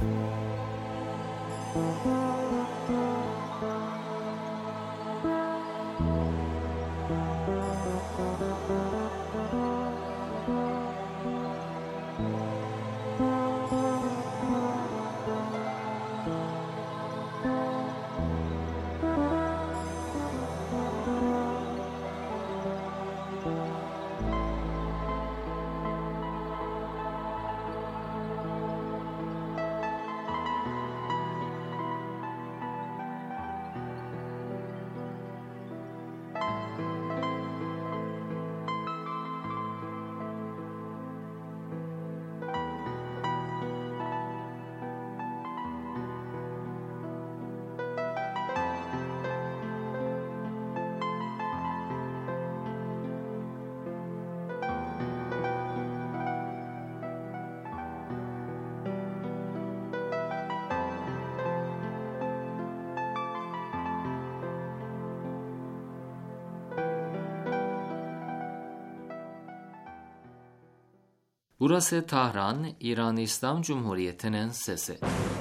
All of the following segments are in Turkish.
Burası Tahran, İran İslam Cumhuriyeti'nin sesi.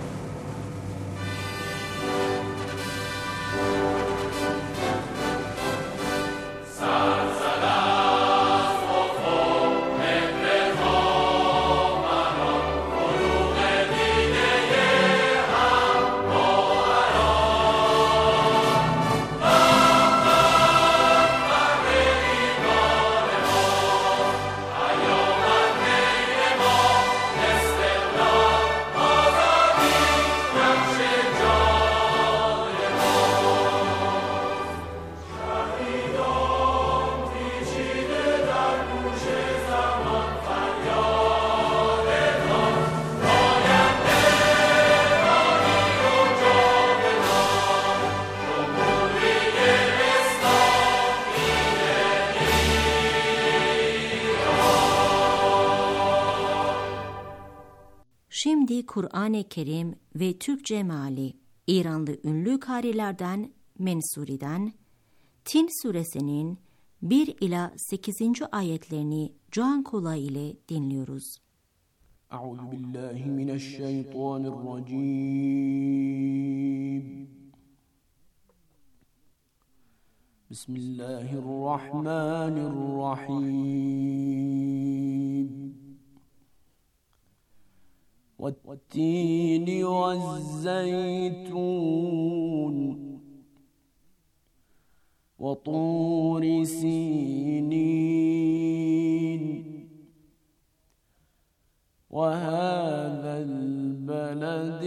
Şimdi Kur'an-ı Kerim ve Türkçe meali İranlı ünlü karilerden Mensuri'den Tin suresinin 1 ila 8. ayetlerini Can Kola ile dinliyoruz. Euzubillahimineşşeytanirracim. Bismillahirrahmanirrahim. وَالتِّينِ وَالزَّيْتُونِ وَطُورِ سِينِينَ وَهَذَا الْبَلَدِ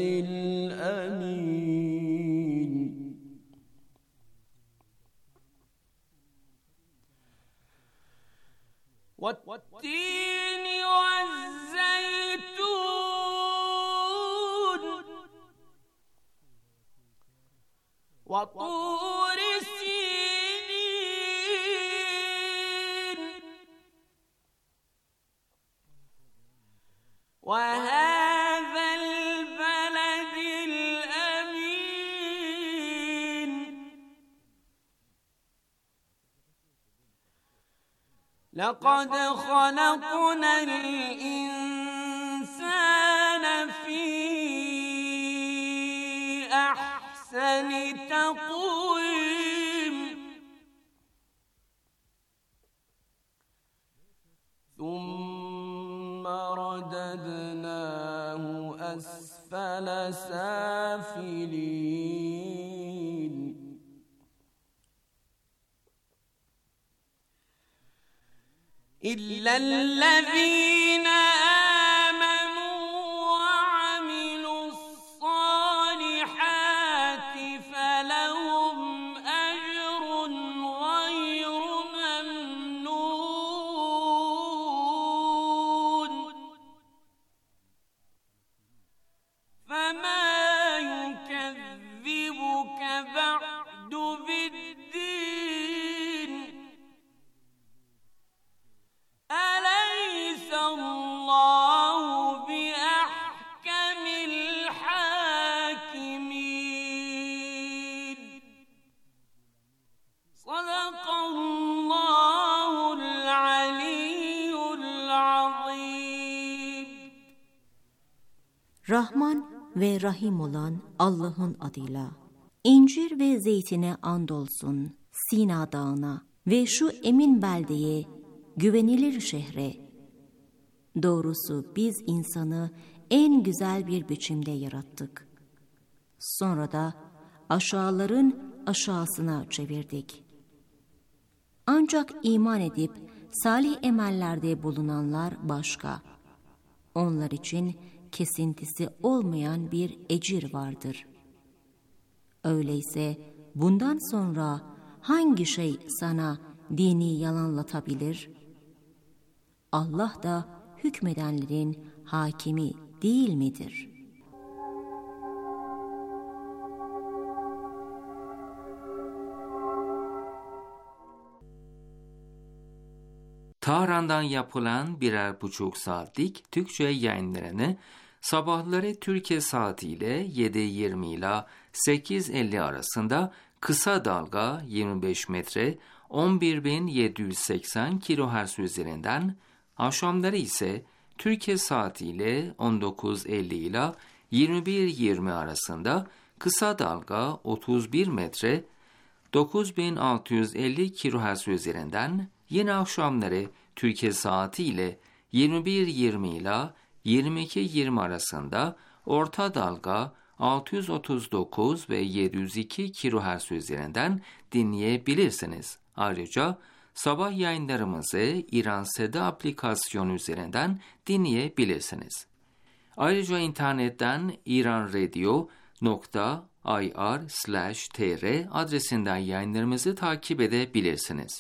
الْأَمِينِ وَالتِّينِ وطور سينين وهذا البلد الأمين لقد خلقنا الإنسان في أحسن تقويم ثم رددناه أسفل سافلين إلا الذين Rahman ve Rahim olan Allah'ın adıyla. İncir ve zeytine andolsun, Sina dağına ve şu emin beldeye, güvenilir şehre. Doğrusu biz insanı en güzel bir biçimde yarattık. Sonra da aşağıların aşağısına çevirdik. Ancak iman edip salih emellerde bulunanlar başka. Onlar için kesintisi olmayan bir ecir vardır. Öyleyse bundan sonra hangi şey sana dini yalanlatabilir? Allah da hükmedenlerin hakimi değil midir? Tahran'dan yapılan 1,5 saatlik Türkçe yayınlarını sabahları Türkiye saatiyle 7:20 ile 8:50 arasında kısa dalga 25 metre 11.780 kHz üzerinden, akşamları ise Türkiye saatiyle 19:50 ile 21:20 arasında kısa dalga 31 metre 9.650 kHz üzerinden, yine akşamları Türkiye saatiyle 21:20 ile 22:20 arasında orta dalga 639 ve 702 kHz üzerinden dinleyebilirsiniz. Ayrıca sabah yayınlarımızı İran Seda aplikasyonu üzerinden dinleyebilirsiniz. Ayrıca internetten iranradio.ir/tr adresinden yayınlarımızı takip edebilirsiniz.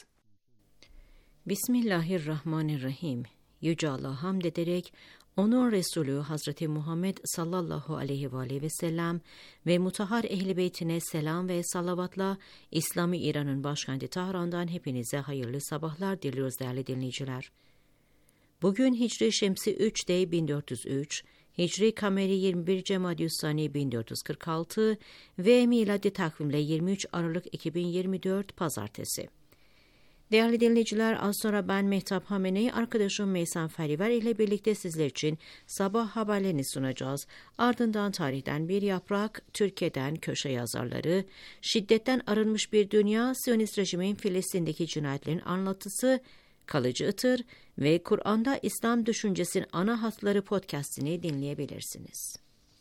Bismillahirrahmanirrahim. Yüce Allah'a hamd ederek, onun Resulü Hazreti Muhammed sallallahu aleyhi ve sellem ve mutahhar ehl-i beytine selam ve salavatla İslami İran'ın başkenti Tahran'dan hepinize hayırlı sabahlar diliyoruz değerli dinleyiciler. Bugün Hicri Şemsi 3'de 1403, Hicri Kameri 21 Cemadüssani 1446 ve miladi takvimle 23 Aralık 2024 Pazartesi. Değerli dinleyiciler, az sonra ben Mehtap Hamenei, arkadaşım Meysan Feriver ile birlikte sizler için sabah haberlerini sunacağız. Ardından tarihten bir yaprak, Türkiye'den köşe yazarları, şiddetten arınmış bir dünya, Siyonist rejimin Filistin'deki cinayetlerin anlatısı, kalıcı ıtır ve Kur'an'da İslam düşüncesinin ana hatları podcastini dinleyebilirsiniz.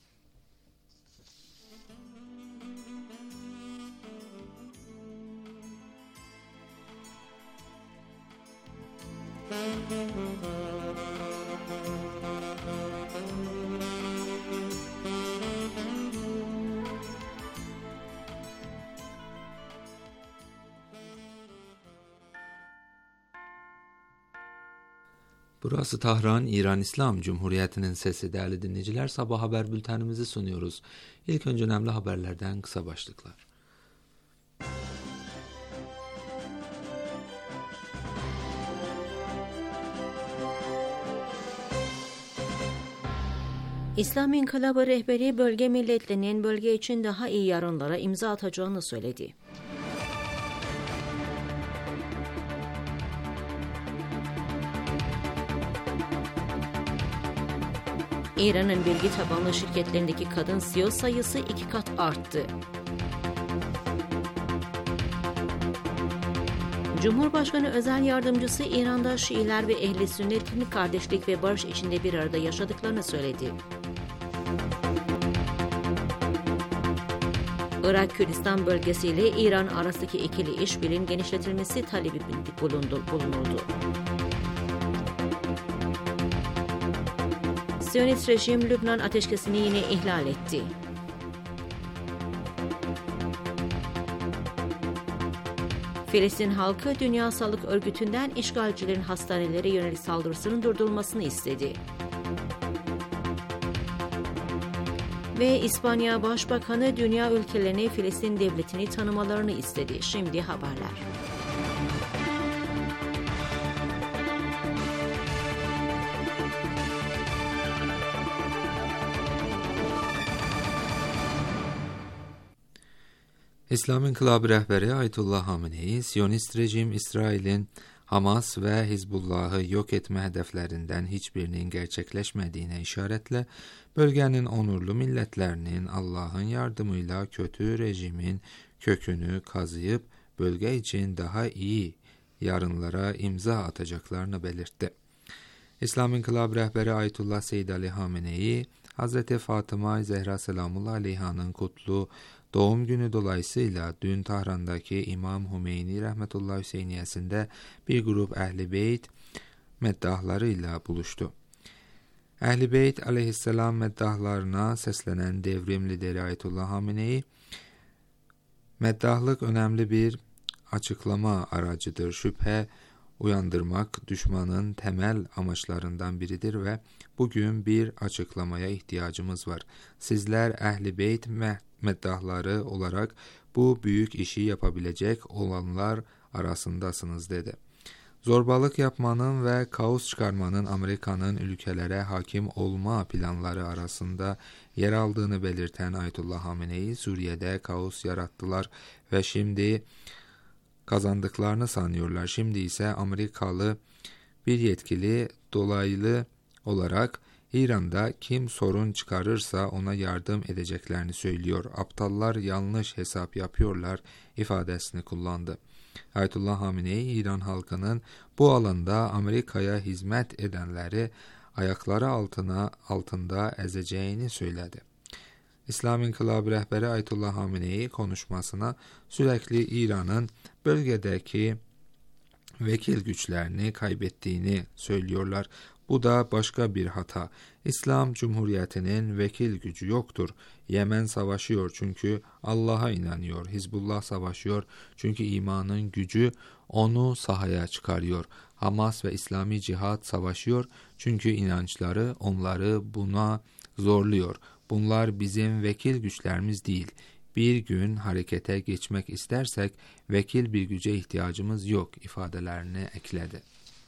Burası Tahran, İran İslam Cumhuriyeti'nin sesi. Değerli dinleyiciler, sabah haber bültenimizi sunuyoruz. İlk önce önemli haberlerden kısa başlıklar. İslam İnkılabı rehberi bölge milletlerinin bölge için daha iyi yarınlara imza atacağını söyledi. İran'ın bilgi tabanlı şirketlerindeki kadın CEO sayısı 2 kat arttı. Cumhurbaşkanı özel yardımcısı İran'da Şiiler ve Ehl-i Sünnet'in kardeşlik ve barış içinde bir arada yaşadıklarını söyledi. Irak-Kürdistan bölgesiyle İran arasındaki ikili işbirliğinin genişletilmesi talebi bulunuldu. Siyonist rejim Lübnan ateşkesini yine ihlal etti. Filistin halkı Dünya Sağlık Örgütü'nden işgalcilerin hastanelere yönelik saldırısının durdurulmasını istedi. Ve İspanya Başbakanı dünya ülkelerine Filistin devletini tanımalarını istedi. Şimdi haberler. İslam İnkılabı rehberi Ayetullah Hamenei, Siyonist rejim İsrail'in Hamas ve Hizbullah'ı yok etme hedeflerinden hiçbirinin gerçekleşmediğine işaretle bölgenin onurlu milletlerinin Allah'ın yardımıyla kötü rejimin kökünü kazıyıp bölge için daha iyi yarınlara imza atacaklarını belirtti. İslam İnkılabı rehberi Ayetullah Seyyid Ali Hamenei, Hz. Fatıma Zehra Selamullah Aleyha'nın kutlu doğum günü dolayısıyla dün Tahran'daki İmam Hümeyni Rahmetullah Hüseyniyesi'nde bir grup Ehl-i Beyt meddahlarıyla buluştu. Ehl-i Beyt aleyhisselam meddahlarına seslenen devrim lideri Ayetullah Hamenei, meddahlık önemli bir açıklama aracıdır. Şüphe uyandırmak düşmanın temel amaçlarından biridir ve bugün bir açıklamaya ihtiyacımız var. Sizler Ehl-i Beyt meddahları olarak bu büyük işi yapabilecek olanlar arasındasınız dedi. Zorbalık yapmanın ve kaos çıkarmanın Amerika'nın ülkelere hakim olma planları arasında yer aldığını belirten Ayetullah Hamenei, Suriye'de kaos yarattılar ve şimdi kazandıklarını sanıyorlar. Şimdi ise Amerikalı bir yetkili dolaylı olarak İran'da kim sorun çıkarırsa ona yardım edeceklerini söylüyor. Aptallar yanlış hesap yapıyorlar ifadesini kullandı. Ayetullah Hamenei, İran halkının bu alanda Amerika'ya hizmet edenleri ayakları altında ezeceğini söyledi. İslam İnkılabı rehberi Ayetullah Hamenei konuşmasına sürekli İran'ın bölgedeki vekil güçlerini kaybettiğini söylüyorlar. Bu da başka bir hata. İslam Cumhuriyeti'nin vekil gücü yoktur. Yemen savaşıyor çünkü Allah'a inanıyor. Hizbullah savaşıyor çünkü imanın gücü onu sahaya çıkarıyor. Hamas ve İslami Cihat savaşıyor çünkü inançları onları buna zorluyor. Bunlar bizim vekil güçlerimiz değil. Bir gün harekete geçmek istersek vekil bir güce ihtiyacımız yok ifadelerini ekledi.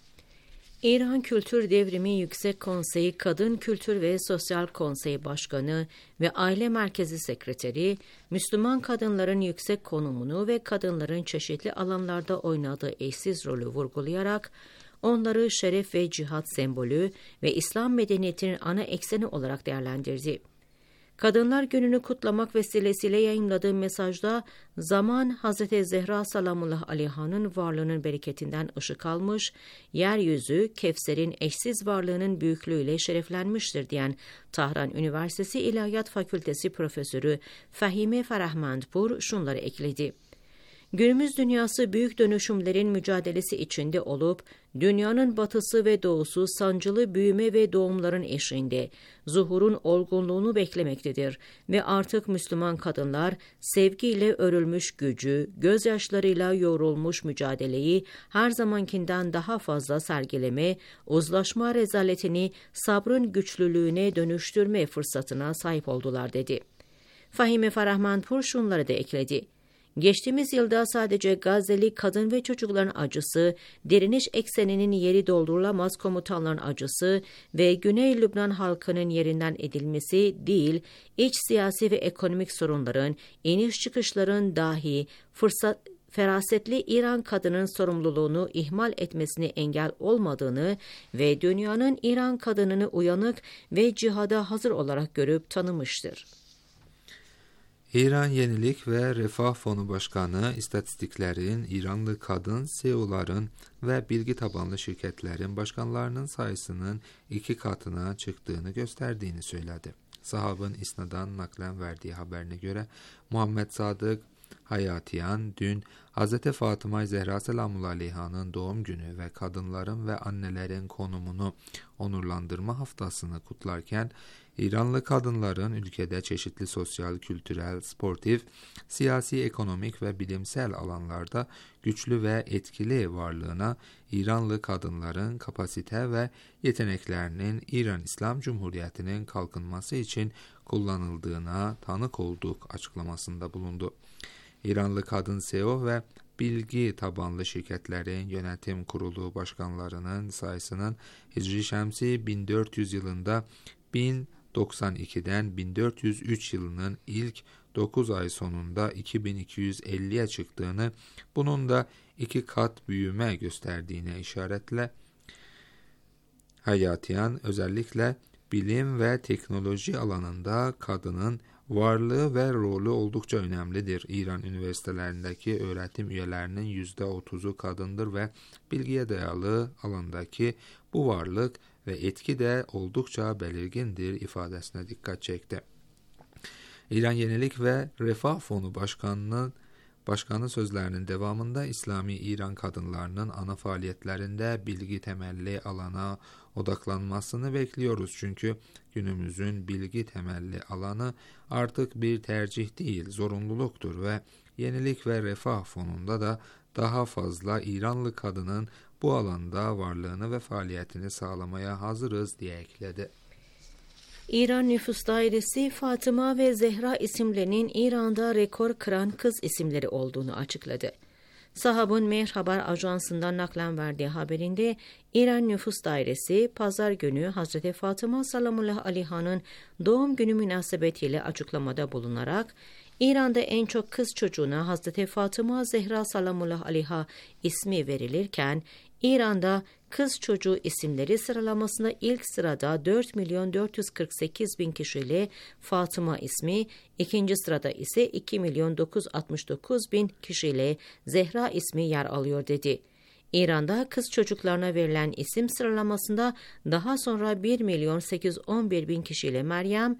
İran Kültür Devrimi Yüksek Konseyi Kadın Kültür ve Sosyal Konseyi Başkanı ve Aile Merkezi Sekreteri, Müslüman kadınların yüksek konumunu ve kadınların çeşitli alanlarda oynadığı eşsiz rolü vurgulayarak, onları şeref ve cihat sembolü ve İslam medeniyetinin ana ekseni olarak değerlendirdi. Kadınlar Günü'nü kutlamak vesilesiyle yayımladığı mesajda zaman Hz. Zehra Salamullah Aleyha'nın varlığının bereketinden ışık almış, yeryüzü Kevser'in eşsiz varlığının büyüklüğüyle şereflenmiştir diyen Tahran Üniversitesi İlahiyat Fakültesi Profesörü Fahime Farahmandpur şunları ekledi. Günümüz dünyası büyük dönüşümlerin mücadelesi içinde olup, dünyanın batısı ve doğusu sancılı büyüme ve doğumların eşiğinde, zuhurun olgunluğunu beklemektedir ve artık Müslüman kadınlar, sevgiyle örülmüş gücü, gözyaşlarıyla yoğrulmuş mücadeleyi her zamankinden daha fazla sergileme, uzlaşma rezaletini sabrın güçlülüğüne dönüştürme fırsatına sahip oldular dedi. Fahime Farahmandpur şunları da ekledi. Geçtiğimiz yılda sadece Gazze'li kadın ve çocukların acısı, direniş ekseninin yeri doldurulamaz komutanların acısı ve Güney Lübnan halkının yerinden edilmesi değil, iç siyasi ve ekonomik sorunların, iniş çıkışların dahi ferasetli İran kadının sorumluluğunu ihmal etmesine engel olmadığını ve dünyanın İran kadınını uyanık ve cihada hazır olarak görüp tanımıştır. İran Yenilik ve Refah Fonu Başkanı, istatistiklerin İranlı kadın CEO'ların ve bilgi tabanlı şirketlerin başkanlarının sayısının 2 katına çıktığını gösterdiğini söyledi. Sahab'ın İsnad'dan naklen verdiği haberine göre Muhammed Sadık Hayatiyan dün Hz. Fatıma Zehra Selamullah Aleyha'nın doğum günü ve kadınların ve annelerin konumunu onurlandırma haftasını kutlarken İranlı kadınların ülkede çeşitli sosyal, kültürel, sportif, siyasi, ekonomik ve bilimsel alanlarda güçlü ve etkili varlığına İranlı kadınların kapasite ve yeteneklerinin İran İslam Cumhuriyeti'nin kalkınması için kullanıldığına tanık olduk açıklamasında bulundu. İranlı kadın CEO ve bilgi tabanlı şirketlerin yönetim kurulu başkanlarının sayısının Hicri Şemsi 1400 yılında 1092'den 1403 yılının ilk 9 ay sonunda 2250'ye çıktığını, bunun da 2 kat büyüme gösterdiğine işaretle Hayatiyan özellikle bilim ve teknoloji alanında kadının varlığı ve rolü oldukça önemlidir. İran üniversitelerindeki öğretim üyelerinin %30'u kadındır ve bilgiye dayalı alandaki bu varlık ve etki de oldukça belirgindir ifadesine dikkat çekti. İran Yenilik ve Refah Fonu Başkanı sözlerinin devamında İslami İran kadınlarının ana faaliyetlerinde bilgi temelli alana odaklanmasını bekliyoruz. Çünkü günümüzün bilgi temelli alanı artık bir tercih değil, zorunluluktur ve Yenilik ve Refah Fonu'nda da daha fazla İranlı kadının bu alanda varlığını ve faaliyetini sağlamaya hazırız diye ekledi. İran Nüfus Dairesi, Fatıma ve Zehra isimlerinin İran'da rekor kıran kız isimleri olduğunu açıkladı. Sahab'ın Mehr Haber Ajansı'ndan naklen verdiği haberinde İran Nüfus Dairesi, Pazar günü Hazreti Fatıma sallallahu aleyhi ve sellem'in doğum günü münasebetiyle açıklamada bulunarak, İran'da en çok kız çocuğuna Hazreti Fatıma Zehra sallallahu aleyhi ismi verilirken, İran'da kız çocuğu isimleri sıralamasında ilk sırada 4.448.000 kişiyle Fatıma ismi, ikinci sırada ise 2.969.000 kişiyle Zehra ismi yer alıyor dedi. İran'da kız çocuklarına verilen isim sıralamasında daha sonra 1.811.000 kişiyle Meryem,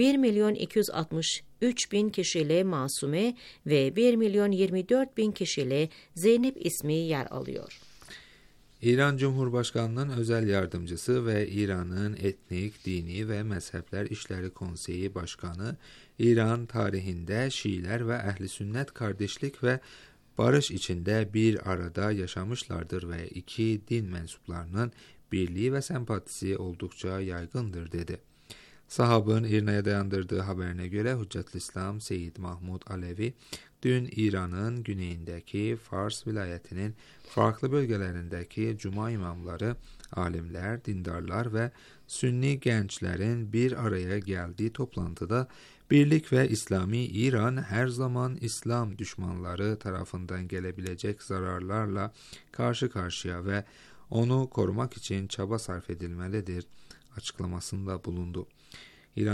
1.263.000 kişiyle Masume ve 1.024.000 kişiyle Zeynep ismi yer alıyor. İran Cumhurbaşkanı'nın özel yardımcısı ve İran'ın Etnik, Dini ve Mezhepler İşleri Konseyi Başkanı, İran tarihinde Şiiler ve Ehl-i Sünnet kardeşlik ve barış içinde bir arada yaşamışlardır ve iki din mensuplarının birliği ve sempatisi oldukça yaygındır dedi. Sahab'ın İRNA'ya dayandırdığı haberine göre Hüccetülislam Seyyid Mahmud Alevi, dün İran'ın güneyindeki Fars vilayetinin farklı bölgelerindeki cuma imamları, alimler, dindarlar ve Sünni gençlerin bir araya geldiği toplantıda birlik ve İslami İran her zaman İslam düşmanları tarafından gelebilecek zararlarla karşı karşıya ve onu korumak için çaba sarf edilmelidir açıklamasında bulundu. İran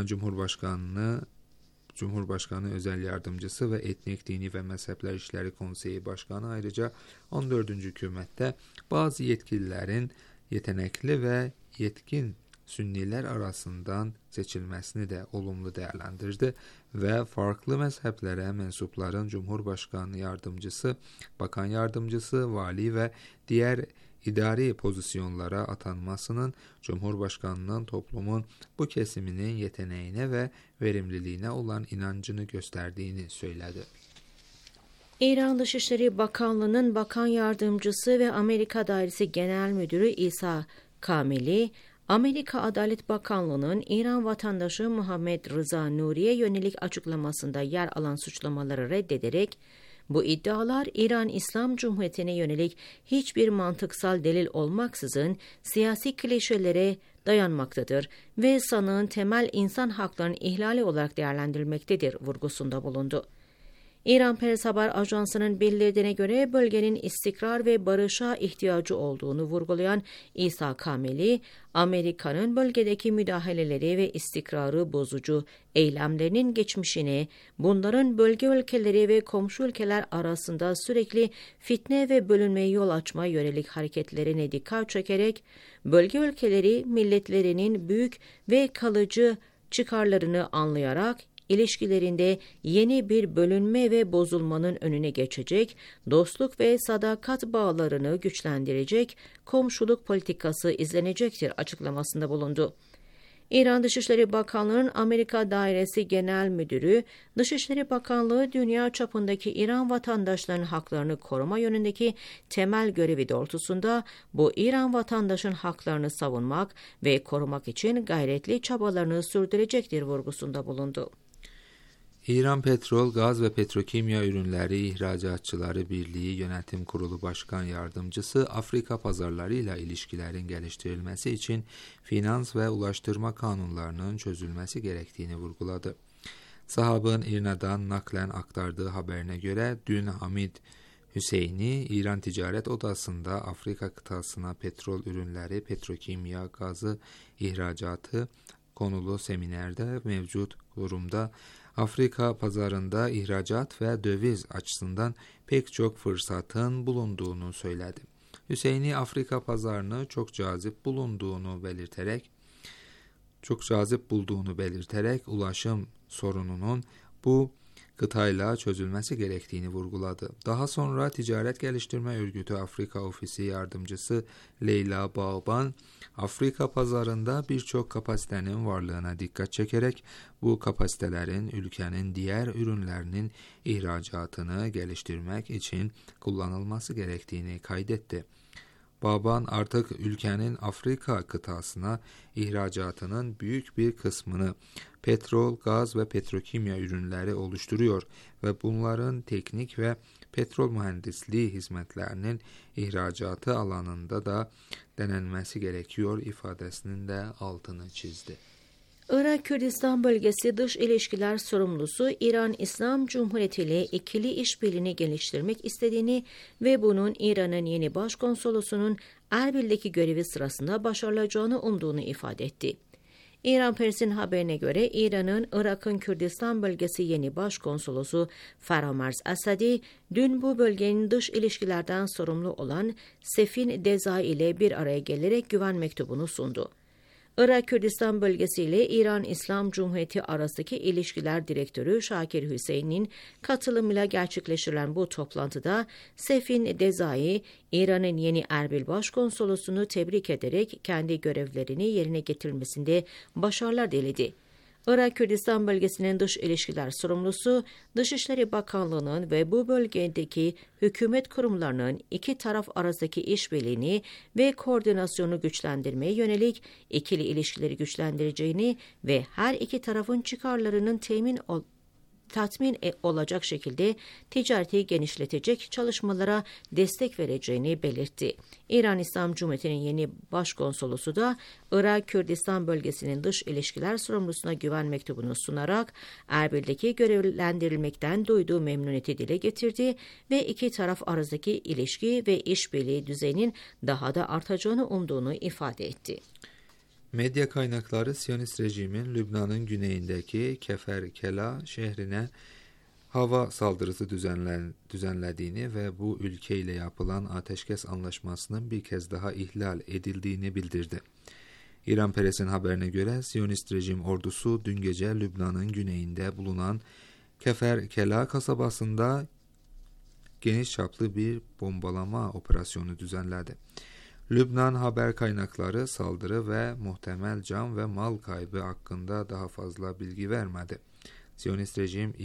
Cumhurbaşkanı Özel Yardımcısı ve Etnik, Dini ve Mezhepler İşleri Konseyi Başkanı ayrıca 14. hükümette bazı yetkililerin yetenekli ve yetkin Sünniler arasından seçilmesini de olumlu değerlendirdi ve farklı mezheplere mensupların Cumhurbaşkanı Yardımcısı, Bakan Yardımcısı, Vali ve diğer idari pozisyonlara atanmasının Cumhurbaşkanının toplumun bu kesiminin yeteneğine ve verimliliğine olan inancını gösterdiğini söyledi. İran Dışişleri Bakanlığı'nın Bakan Yardımcısı ve Amerika Dairesi Genel Müdürü İsa Kamili, Amerika Adalet Bakanlığı'nın İran vatandaşı Muhammed Rıza Nuri'ye yönelik açıklamasında yer alan suçlamaları reddederek, bu iddialar İran İslam Cumhuriyeti'ne yönelik hiçbir mantıksal delil olmaksızın siyasi klişelere dayanmaktadır ve sanığın temel insan haklarının ihlali olarak değerlendirilmektedir vurgusunda bulundu. İran Press Haber Ajansı'nın bildirdiğine göre bölgenin istikrar ve barışa ihtiyacı olduğunu vurgulayan İsa Kamili, Amerika'nın bölgedeki müdahaleleri ve istikrarı bozucu eylemlerinin geçmişine, bunların bölge ülkeleri ve komşu ülkeler arasında sürekli fitne ve bölünmeye yol açmaya yönelik hareketlerine dikkat çekerek, bölge ülkeleri milletlerinin büyük ve kalıcı çıkarlarını anlayarak, İlişkilerinde yeni bir bölünme ve bozulmanın önüne geçecek, dostluk ve sadakat bağlarını güçlendirecek komşuluk politikası izlenecektir açıklamasında bulundu. İran Dışişleri Bakanlığı'nın Amerika Dairesi Genel Müdürü, Dışişleri Bakanlığı dünya çapındaki İran vatandaşlarının haklarını koruma yönündeki temel görevi doğrultusunda bu İran vatandaşının haklarını savunmak ve korumak için gayretli çabalarını sürdürecektir vurgusunda bulundu. İran Petrol, Gaz ve Petrokimya Ürünleri İhracatçıları Birliği Yönetim Kurulu Başkan Yardımcısı, Afrika pazarlarıyla ilişkilerin geliştirilmesi için finans ve ulaştırma kanunlarının çözülmesi gerektiğini vurguladı. Sahab'ın İRNA'dan naklen aktardığı haberine göre dün Hamid Hüseyni, İran Ticaret Odası'nda Afrika kıtasına petrol ürünleri, petrokimya, gazı ihracatı, konulu seminerde mevcut durumda Afrika pazarında ihracat ve döviz açısından pek çok fırsatın bulunduğunu söyledi. Hüseyni Afrika pazarını çok cazip bulduğunu belirterek ulaşım sorununun bu kıtayla çözülmesi gerektiğini vurguladı. Daha sonra Ticaret Geliştirme Örgütü Afrika Ofisi Yardımcısı Leyla Bağban, Afrika pazarında birçok kapasitenin varlığına dikkat çekerek bu kapasitelerin ülkenin diğer ürünlerinin ihracatını geliştirmek için kullanılması gerektiğini kaydetti. Bağban artık ülkenin Afrika kıtasına ihracatının büyük bir kısmını petrol, gaz ve petrokimya ürünleri oluşturuyor ve bunların teknik ve petrol mühendisliği hizmetlerinin ihracatı alanında da denenmesi gerekiyor ifadesinin de altını çizdi. Irak Kürdistan Bölgesi Dış İlişkiler Sorumlusu İran İslam Cumhuriyeti ile ikili işbirliğini geliştirmek istediğini ve bunun İran'ın yeni başkonsolosunun Erbil'deki görevi sırasında başarılacağını umduğunu ifade etti. İran Pers'in haberine göre İran'ın Irak'ın Kürdistan Bölgesi yeni başkonsolosu Faramarz Asadi, dün bu bölgenin dış ilişkilerden sorumlu olan Sefin Dezai ile bir araya gelerek güven mektubunu sundu. Irak Kürdistan Bölgesi ile İran İslam Cumhuriyeti arasındaki ilişkiler direktörü Şakir Hüseyin'in katılımıyla gerçekleştirilen bu toplantıda Sefin Dezai, İran'ın yeni Erbil Başkonsolosunu tebrik ederek kendi görevlerini yerine getirmesinde başarılar diledi. Irak Kürdistan Bölgesi'nin dış ilişkiler sorumlusu, Dışişleri Bakanlığı'nın ve bu bölgedeki hükümet kurumlarının iki taraf arasındaki işbirliğini ve koordinasyonu güçlendirmeye yönelik ikili ilişkileri güçlendireceğini ve her iki tarafın çıkarlarının tatmin olacak şekilde ticareti genişletecek çalışmalara destek vereceğini belirtti. İran İslam Cumhuriyeti'nin yeni başkonsolosu da Irak Kürdistan Bölgesi'nin dış ilişkiler sorumlusuna güven mektubunu sunarak Erbil'deki görevlendirilmekten duyduğu memnuniyeti dile getirdi ve iki taraf arasındaki ilişki ve işbirliği düzeyinin daha da artacağını umduğunu ifade etti. Medya kaynakları Siyonist rejimin Lübnan'ın güneyindeki Keferkela şehrine hava saldırısı düzenlediğini ve bu ülkeyle yapılan ateşkes anlaşmasının bir kez daha ihlal edildiğini bildirdi. İran Press'in haberine göre Siyonist rejim ordusu dün gece Lübnan'ın güneyinde bulunan Keferkela kasabasında geniş çaplı bir bombalama operasyonu düzenledi. Lübnan haber kaynakları saldırı ve muhtemel can ve mal kaybı hakkında daha fazla bilgi vermedi. Siyonist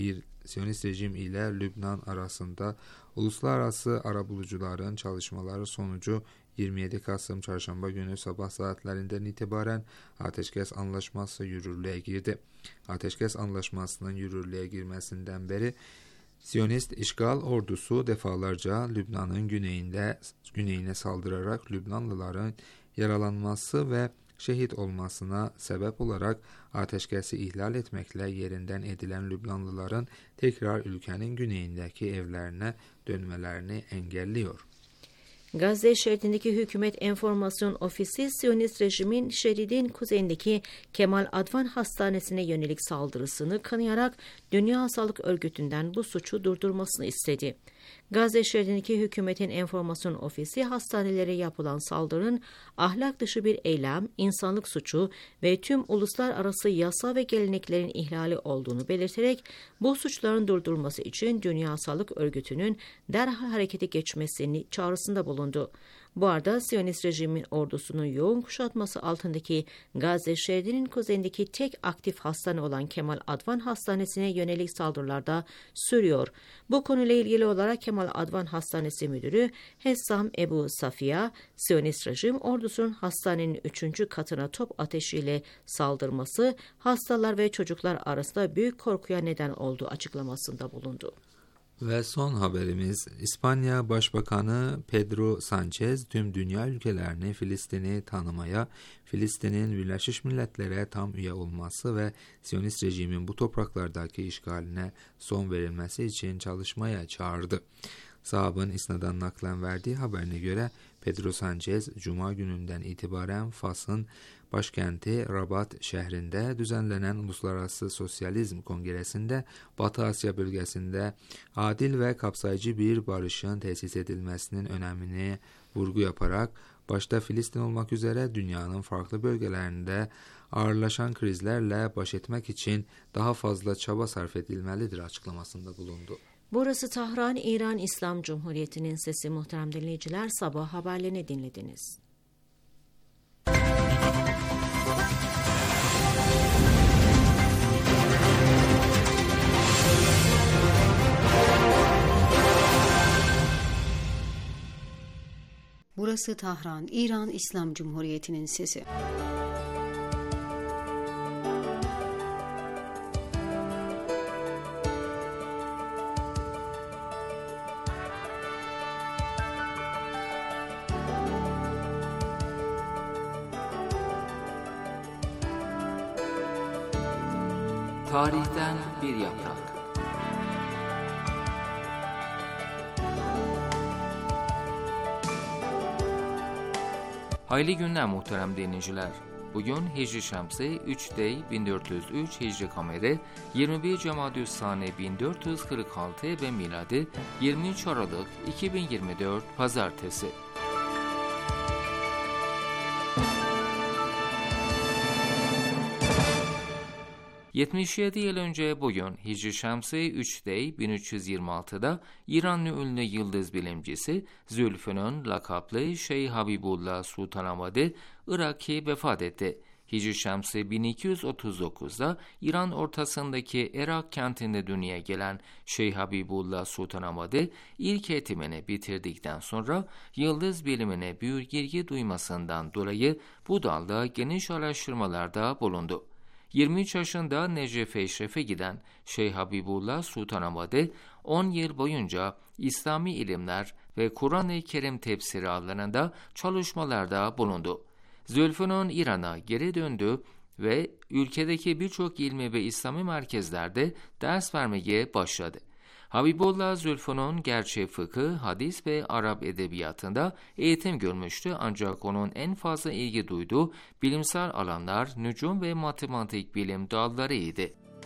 rejim ile Lübnan arasında uluslararası arabulucuların çalışmaları sonucu 27 Kasım Çarşamba günü sabah saatlerinden itibaren ateşkes anlaşması yürürlüğe girdi. Ateşkes anlaşmasının yürürlüğe girmesinden beri Siyonist işgal ordusu defalarca Lübnan'ın güneyine saldırarak Lübnanlıların yaralanması ve şehit olmasına sebep olarak ateşkesi ihlal etmekle yerinden edilen Lübnanlıların tekrar ülkenin güneyindeki evlerine dönmelerini engelliyor. Gazze şeridindeki Hükümet Enformasyon Ofisi, Siyonist rejimin şeridin kuzeyindeki Kemal Advan Hastanesi'ne yönelik saldırısını kınayarak Dünya Sağlık Örgütü'nden bu suçu durdurmasını istedi. Gazze şeridindeki Hükümetin Enformasyon Ofisi, hastanelere yapılan saldırının ahlak dışı bir eylem, insanlık suçu ve tüm uluslararası yasa ve geleneklerin ihlali olduğunu belirterek bu suçların durdurulması için Dünya Sağlık Örgütü'nün derhal harekete geçmesini çağrısında bulundu. Bu arada Siyonist rejimin ordusunun yoğun kuşatması altındaki Gazze şeridinin kuzeyindeki tek aktif hastane olan Kemal Advan Hastanesi'ne yönelik saldırılarda sürüyor. Bu konuyla ilgili olarak Kemal Advan Hastanesi Müdürü Hessam Ebu Safiya, Siyonist rejim ordusunun hastanenin 3. katına top ateşiyle saldırması hastalar ve çocuklar arasında büyük korkuya neden olduğu açıklamasında bulundu. Ve son haberimiz, İspanya Başbakanı Pedro Sánchez tüm dünya ülkelerini Filistin'i tanımaya, Filistin'in Birleşmiş Milletler'e tam üye olması ve Siyonist rejimin bu topraklardaki işgaline son verilmesi için çalışmaya çağırdı. Sahab'ın İsnad'dan naklen verdiği haberine göre Pedro Sanchez, Cuma gününden itibaren Fas'ın başkenti Rabat şehrinde düzenlenen Uluslararası Sosyalizm Kongresi'nde Batı Asya bölgesinde adil ve kapsayıcı bir barışın tesis edilmesinin önemini vurgu yaparak, başta Filistin olmak üzere dünyanın farklı bölgelerinde ağırlaşan krizlerle baş etmek için daha fazla çaba sarf edilmelidir açıklamasında bulundu. Burası Tahran, İran İslam Cumhuriyeti'nin sesi. Muhterem dinleyiciler, sabah haberlerini dinlediniz. Burası Tahran, İran İslam Cumhuriyeti'nin sesi. Tarihten bir yaprak. Hayırlı günler muhterem dinleyiciler. Bugün Hicri Şemsi 3 Dey 1403 Hicri Kameri 21 Cemadü'l-Sani 1446 ve miladi 23 Aralık 2024 Pazartesi. ...77 yıl önce bugün Hicri Şemsi 3 Dey 1326'da İranlı ünlü yıldız bilimcisi Zülfünun lakaplı Şeyh Habibullah Sultanamadi Iraki vefat etti. Hicri Şemsi 1239'da İran ortasındaki Erak kentinde dünyaya gelen Şeyh Habibullah Sultanamadi ilk eğitimini bitirdikten sonra yıldız bilimine büyük ilgi duymasından dolayı bu dalda geniş araştırmalarda bulundu. 23 yaşında Necef-i Eşref'e giden Şeyh Habibullah Sultanamadi 10 yıl boyunca İslami ilimler ve Kur'an-ı Kerim tefsiri alanında çalışmalarda bulundu. Zülfünun İran'a geri döndü ve ülkedeki birçok ilmi ve İslami merkezlerde ders vermeye başladı. Habibullah Zülfünun gerçi fıkıh, hadis ve Arap edebiyatında eğitim görmüştü, ancak onun en fazla ilgi duyduğu bilimsel alanlar nücum ve matematik bilim dallarıydı.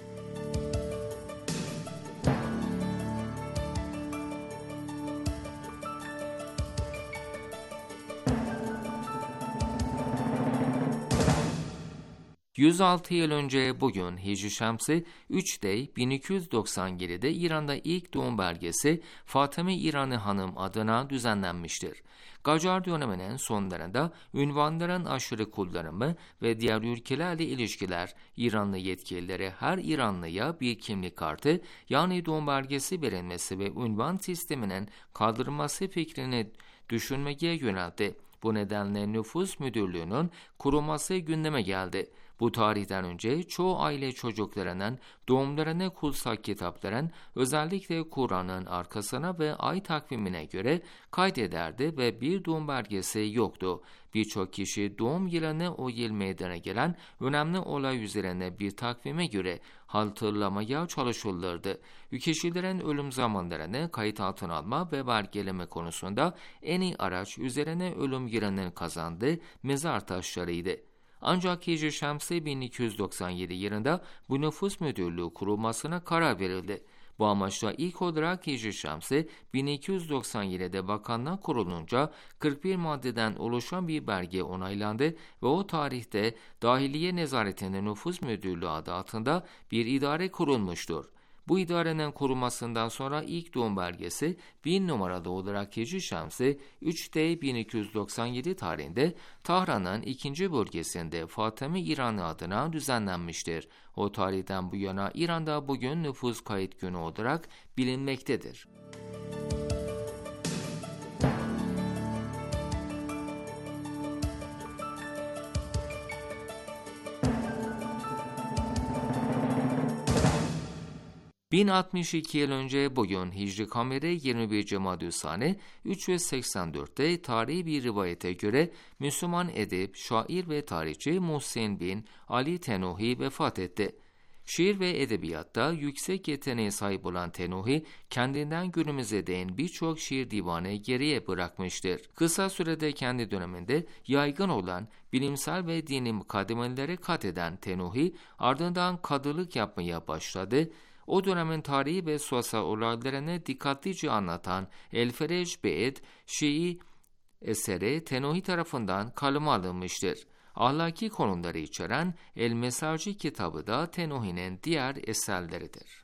...106 yıl önce bugün Hicri Şemsi 3 Dey 1297'de İran'da ilk doğum belgesi Fatıma İranı Hanım adına düzenlenmiştir. Qacar döneminin sonlarında ünvanların aşırı kullanımı ve diğer ülkelerle ilişkiler İranlı yetkililere her İranlıya bir kimlik kartı yani doğum belgesi verilmesi ve ünvan sisteminin kaldırılması fikrini düşünmeye yöneltti. Bu nedenle nüfus müdürlüğünün kurulması gündeme geldi. Bu tarihten önce çoğu aile çocuklarının doğumlarını kutsal kitapların, özellikle Kur'an'ın arkasına ve ay takvimine göre kaydederdi ve bir doğum belgesi yoktu. Birçok kişi doğum yılını o yıl meydana gelen önemli olay üzerine bir takvime göre hatırlamaya çalışılırdı. Kişilerin ölüm zamanlarını kayıt altına alma ve belgeleme konusunda en iyi araç üzerine ölüm yılının kazandığı mezar taşlarıydı. Ancak Hicri Şemsi 1297 yılında bu nüfus müdürlüğü kurulmasına karar verildi. Bu amaçla ilk olarak Hicri Şemsi 1297'de bakanlığa kurulunca 41 maddeden oluşan bir belge onaylandı ve o tarihte Dahiliye Nezaretinde Nüfus Müdürlüğü adı altında bir idare kurulmuştur. Bu idarenin kurulmasından sonra ilk doğum belgesi 1000 numaralı olarak Hicri Şemsi 3 Dey 1297 tarihinde Tahran'ın 2. bölgesinde Fatıma İranı adına düzenlenmiştir. O tarihten bu yana İran'da bugün nüfus kayıt günü olarak bilinmektedir. ...1062 yıl önce bugün Hicri Kameri 21 Cemadü'l-Sani 384'te tarihi bir rivayete göre Müslüman edip, şair ve tarihçi Muhsin bin Ali Tenuhi vefat etti. Şiir ve edebiyatta yüksek yeteneğe sahip olan Tenuhi, kendinden günümüze değin birçok şiir divanı geriye bırakmıştır. Kısa sürede kendi döneminde yaygın olan bilimsel ve dini mukaddemeleri kat eden Tenuhi, ardından kadılık yapmaya başladı. O dönemin tarihi ve sosyal olaylarını dikkatlice anlatan El-Fereç Be'ed Şii eseri Tenuhi tarafından kaleme alınmıştır. Ahlaki konuları içeren El-Mesacı kitabı da Tenuhi'nin diğer eserleridir.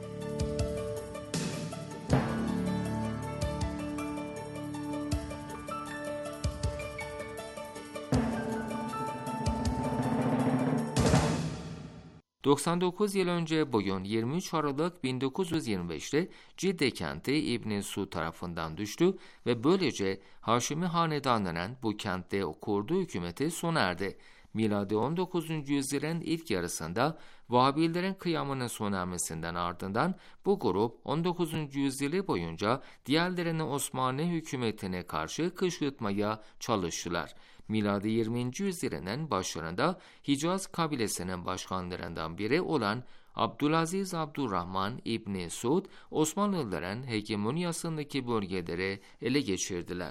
...99 yıl önce bugün 23 Aralık 1925'te Cidde kenti İbn Su tarafından düştü ve böylece Haşimi Hanedanı'nın bu kentte kurduğu hükümeti sona erdi. Miladi 19. yüzyılın ilk yarısında Vahabilerin kıyamının sona ermesinden ardından bu grup 19. yüzyılı boyunca diğerlerini Osmanlı hükümetine karşı kışkırtmaya çalıştılar. Miladi 20. yüzyılın başlarında Hicaz kabilesinin başkanlarından biri olan Abdülaziz Abdurrahman İbni Suud, Osmanlıların hegemonyasındaki bölgeleri ele geçirdiler.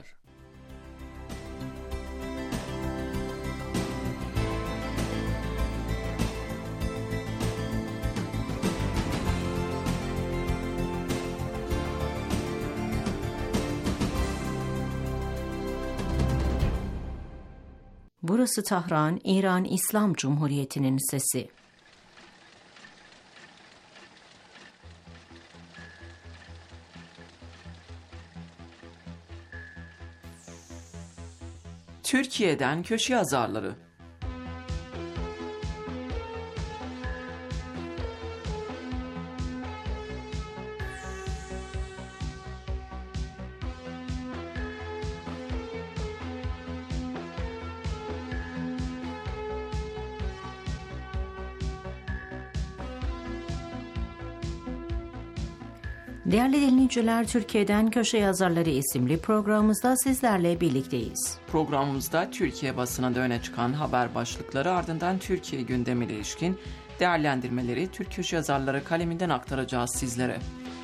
Burası Tahran, İran İslam Cumhuriyeti'nin sesi. Türkiye'den köşe yazarları. Değerli dinleyiciler, Türkiye'den Köşe Yazarları isimli programımızda sizlerle birlikteyiz. Programımızda Türkiye basınında öne çıkan haber başlıkları, ardından Türkiye gündemine ilişkin değerlendirmeleri Türk köşe yazarları kaleminden aktaracağız sizlere.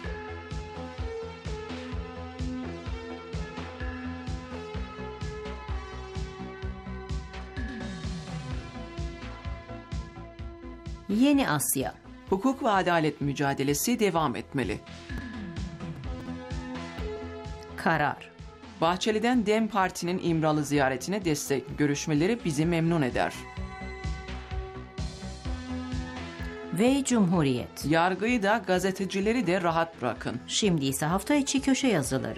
Yeni Asya. Hukuk ve adalet mücadelesi devam etmeli. Karar. Bahçeli'den DEM Parti'nin İmralı ziyaretine destek, görüşmeleri bizi memnun eder. Ve Cumhuriyet. Yargıyı da gazetecileri de rahat bırakın. Şimdi ise hafta içi köşe yazıları.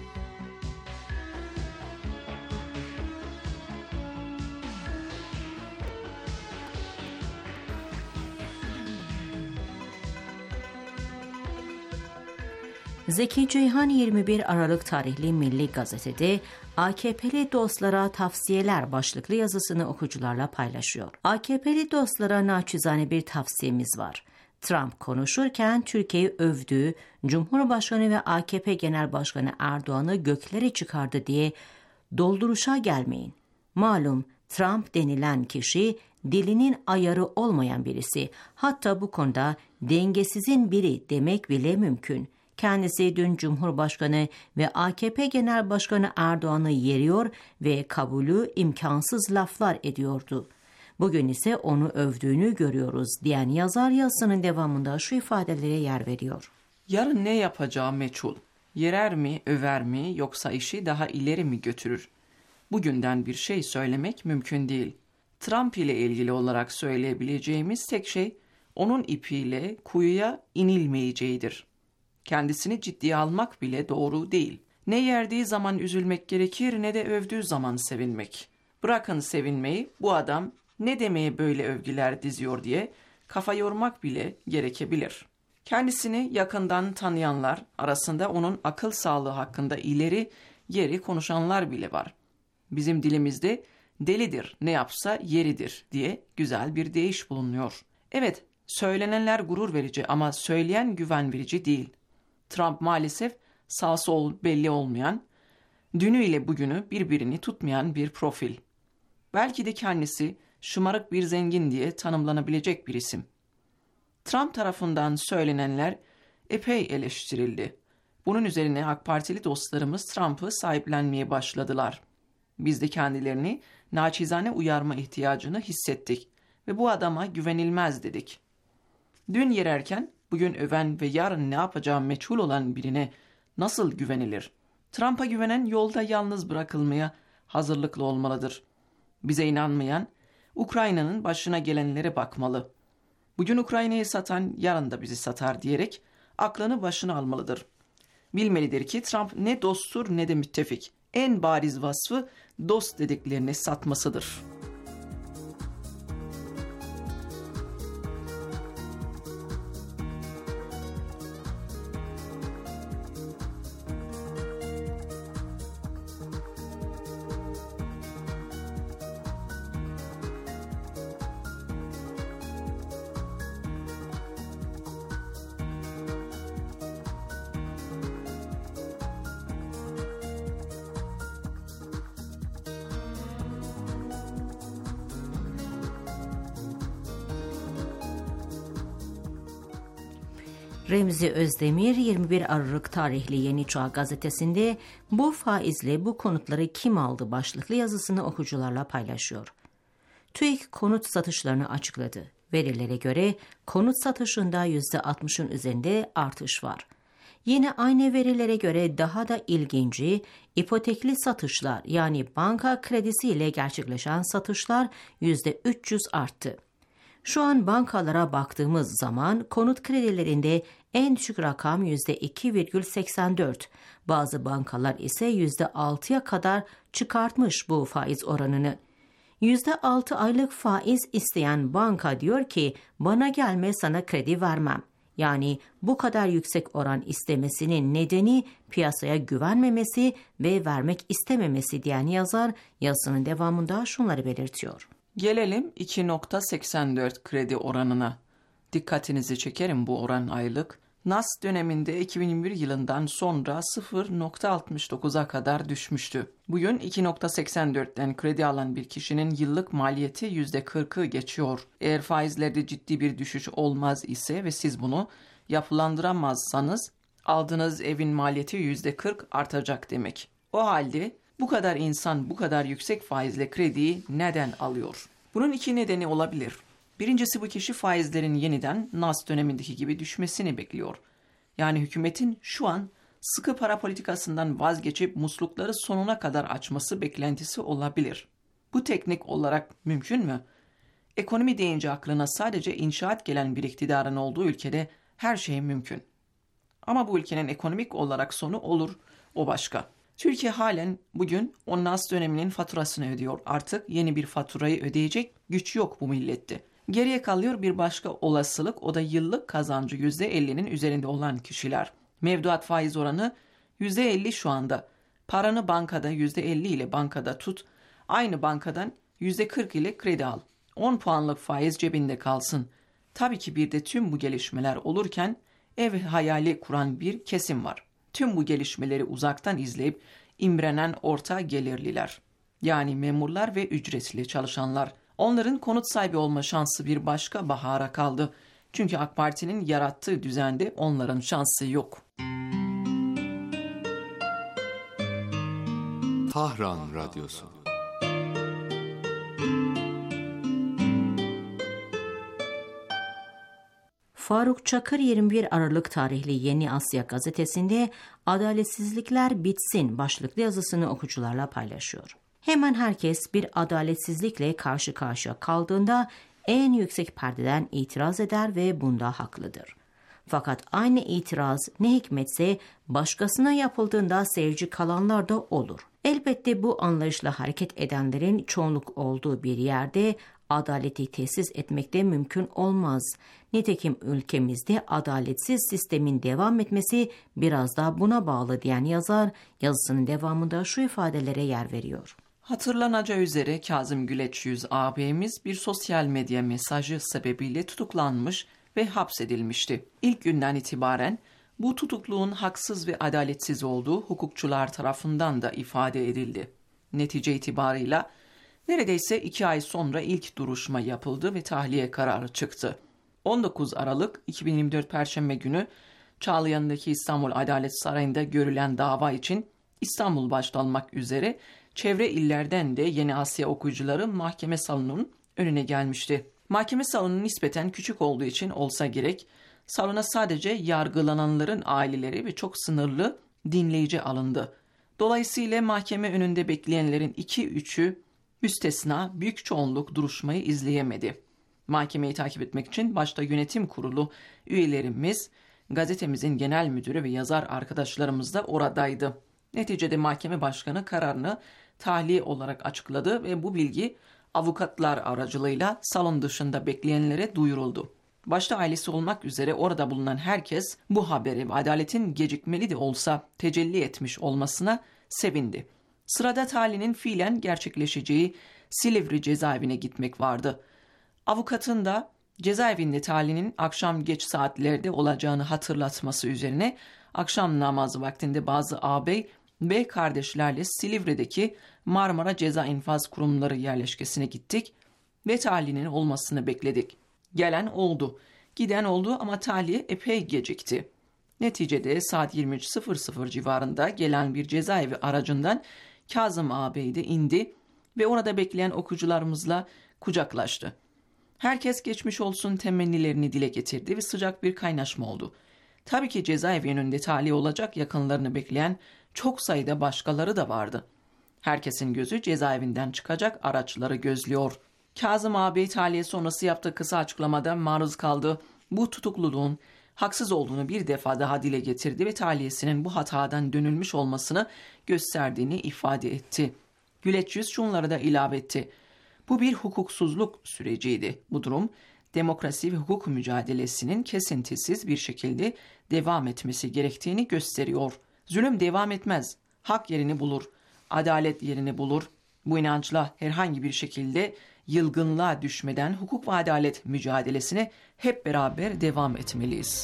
Zeki Ceyhan 21 Aralık tarihli Milli Gazete'de AKP'li dostlara tavsiyeler başlıklı yazısını okuyucularla paylaşıyor. AKP'li dostlara naçizane bir tavsiyemiz var. Trump konuşurken Türkiye'yi övdüğü Cumhurbaşkanı ve AKP Genel Başkanı Erdoğan'ı göklere çıkardı diye dolduruşa gelmeyin. Malum Trump denilen kişi dilinin ayarı olmayan birisi. Hatta bu konuda dengesizin biri demek bile mümkün. Kendisi dün Cumhurbaşkanı ve AKP Genel Başkanı Erdoğan'ı yeriyor ve kabulü imkansız laflar ediyordu. Bugün ise onu övdüğünü görüyoruz diyen yazar yazısının devamında şu ifadelere yer veriyor. Yarın ne yapacağı meçhul. Yerer mi, över mi, yoksa işi daha ileri mi götürür? Bugünden bir şey söylemek mümkün değil. Trump ile ilgili olarak söyleyebileceğimiz tek şey, onun ipiyle kuyuya inilmeyeceğidir. Kendisini ciddiye almak bile doğru değil. Ne yerdiği zaman üzülmek gerekir, ne de övdüğü zaman sevinmek. Bırakın sevinmeyi, bu adam ne demeye böyle övgüler diziyor diye kafa yormak bile gerekebilir. Kendisini yakından tanıyanlar arasında onun akıl sağlığı hakkında ileri geri konuşanlar bile var. Bizim dilimizde delidir, ne yapsa yeridir diye güzel bir deyiş bulunuyor. Evet, söylenenler gurur verici ama söyleyen güven verici değil. Trump maalesef sağ sol belli olmayan, dünü ile bugünü birbirini tutmayan bir profil. Belki de kendisi şımarık bir zengin diye tanımlanabilecek bir isim. Trump tarafından söylenenler epey eleştirildi. Bunun üzerine AK Partili dostlarımız Trump'ı sahiplenmeye başladılar. Biz de kendilerini naçizane uyarma ihtiyacını hissettik ve bu adama güvenilmez dedik. Dün yererken bugün öven ve yarın ne yapacağı meçhul olan birine nasıl güvenilir? Trump'a güvenen yolda yalnız bırakılmaya hazırlıklı olmalıdır. Bize inanmayan Ukrayna'nın başına gelenlere bakmalı. Bugün Ukrayna'yı satan yarın da bizi satar diyerek aklını başına almalıdır. Bilmelidir ki Trump ne dosttur ne de müttefik. En bariz vasfı dost dediklerini satmasıdır. Remzi Özdemir 21 Aralık tarihli Yeni Çağ gazetesinde bu faizle bu konutları kim aldı başlıklı yazısını okuyucularla paylaşıyor. TÜİK konut satışlarını açıkladı. Verilere göre konut satışında %60'ın üzerinde artış var. Yine aynı verilere göre daha da ilginci ipotekli satışlar yani banka kredisiyle gerçekleşen satışlar %300 arttı. Şu an bankalara baktığımız zaman konut kredilerinde en düşük rakam %2,84. Bazı bankalar ise %6'ya kadar çıkartmış bu faiz oranını. %6 aylık faiz isteyen banka diyor ki bana gelme sana kredi vermem. Yani bu kadar yüksek oran istemesinin nedeni piyasaya güvenmemesi ve vermek istememesi diyen yazar yazısının devamında şunları belirtiyor. Gelelim 2,84 kredi oranına. Dikkatinizi çekerim bu oran aylık. Nas döneminde 2021 yılından sonra 0,69'a kadar düşmüştü. Bugün 2,84'ten kredi alan bir kişinin yıllık maliyeti %40'ı geçiyor. Eğer faizlerde ciddi bir düşüş olmaz ise ve siz bunu yapılandıramazsanız aldığınız evin maliyeti %40 artacak demek. O halde bu kadar insan bu kadar yüksek faizle krediyi neden alıyor? Bunun iki nedeni olabilir. Birincisi bu kişi faizlerin yeniden Nas dönemindeki gibi düşmesini bekliyor. Yani hükümetin şu an sıkı para politikasından vazgeçip muslukları sonuna kadar açması beklentisi olabilir. Bu teknik olarak mümkün mü? Ekonomi deyince aklına sadece inşaat gelen bir iktidarın olduğu ülkede her şey mümkün. Ama bu ülkenin ekonomik olarak sonu olur, o başka. Türkiye halen bugün o Nas döneminin faturasını ödüyor. Artık yeni bir faturayı ödeyecek güç yok bu millette. Geriye kalıyor bir başka olasılık, o da yıllık kazancı %50'nin üzerinde olan kişiler. Mevduat faiz oranı %50 şu anda. Paranı bankada %50 ile bankada tut, aynı bankadan %40 ile kredi al. 10 puanlık faiz cebinde kalsın. Tabii ki bir de tüm bu gelişmeler olurken ev hayali kuran bir kesim var. Tüm bu gelişmeleri uzaktan izleyip imrenen orta gelirliler. Yani memurlar ve ücretli çalışanlar. Onların konut sahibi olma şansı bir başka bahara kaldı. Çünkü AK Parti'nin yarattığı düzende onların şansı yok. Tahran Radyosu. Faruk Çakır 21 Aralık tarihli Yeni Asya gazetesinde adaletsizlikler bitsin başlıklı yazısını okuyucularla paylaşıyor. Hemen herkes bir adaletsizlikle karşı karşıya kaldığında en yüksek perdeden itiraz eder ve bunda haklıdır. Fakat aynı itiraz ne hikmetse başkasına yapıldığında seyirci kalanlar da olur. Elbette bu anlayışla hareket edenlerin çoğunluk olduğu bir yerde adaleti tesis etmek de mümkün olmaz. Nitekim ülkemizde adaletsiz sistemin devam etmesi biraz da buna bağlı diyen yazar yazısının devamında şu ifadelere yer veriyor. Hatırlanacağı üzere Kazım Güleç Yüz ağabeyimiz bir sosyal medya mesajı sebebiyle tutuklanmış ve hapsedilmişti. İlk günden itibaren bu tutukluğun haksız ve adaletsiz olduğu hukukçular tarafından da ifade edildi. Netice itibarıyla neredeyse 2 ay sonra ilk duruşma yapıldı ve tahliye kararı çıktı. 19 Aralık 2024 Perşembe günü Çağlayan'daki İstanbul Adalet Sarayı'nda görülen dava için İstanbul başta olmak üzere çevre illerden de Yeni Asya okuyucuları mahkeme salonunun önüne gelmişti. Mahkeme salonu nispeten küçük olduğu için olsa gerek, salona sadece yargılananların aileleri ve çok sınırlı dinleyici alındı. Dolayısıyla mahkeme önünde bekleyenlerin 2/3'ü müstesna büyük çoğunluk duruşmayı izleyemedi. Mahkemeyi takip etmek için başta yönetim kurulu üyelerimiz, gazetemizin genel müdürü ve yazar arkadaşlarımız da oradaydı. Neticede mahkeme başkanı kararını tahliye olarak açıkladı ve bu bilgi avukatlar aracılığıyla salon dışında bekleyenlere duyuruldu. Başta ailesi olmak üzere orada bulunan herkes bu haberi adaletin gecikmeli de olsa tecelli etmiş olmasına sevindi. Sırada tahlinin fiilen gerçekleşeceği Silivri cezaevine gitmek vardı. Avukatın da cezaevinde tahlinin akşam geç saatlerde olacağını hatırlatması üzerine akşam namazı vaktinde bazı ağabey ve kardeşlerle Silivri'deki Marmara Ceza İnfaz Kurumları yerleşkesine gittik ve tahlinin olmasını bekledik. Gelen oldu, giden oldu ama tahliye epey gecikti. Neticede saat 23.00 civarında gelen bir cezaevi aracından Kazım ağabey de indi ve orada bekleyen okuyucularımızla kucaklaştı. Herkes geçmiş olsun temennilerini dile getirdi ve sıcak bir kaynaşma oldu. Tabii ki cezaevi önünde tahliye olacak yakınlarını bekleyen çok sayıda başkaları da vardı. Herkesin gözü cezaevinden çıkacak araçları gözlüyor. Kazım ağabey tahliye sonrası yaptığı kısa açıklamada maruz kaldı. Bu tutukluluğun haksız olduğunu bir defa daha dile getirdi ve tahliyesinin bu hatadan dönülmüş olmasını gösterdiğini ifade etti. Güleç yüz şunları da ilave etti. Bu bir hukuksuzluk süreciydi. Bu durum demokrasi ve hukuk mücadelesinin kesintisiz bir şekilde devam etmesi gerektiğini gösteriyor. Zulüm devam etmez. Hak yerini bulur. Adalet yerini bulur. Bu inançla herhangi bir şekilde yılgınlığa düşmeden hukuk ve adalet mücadelesine hep beraber devam etmeliyiz.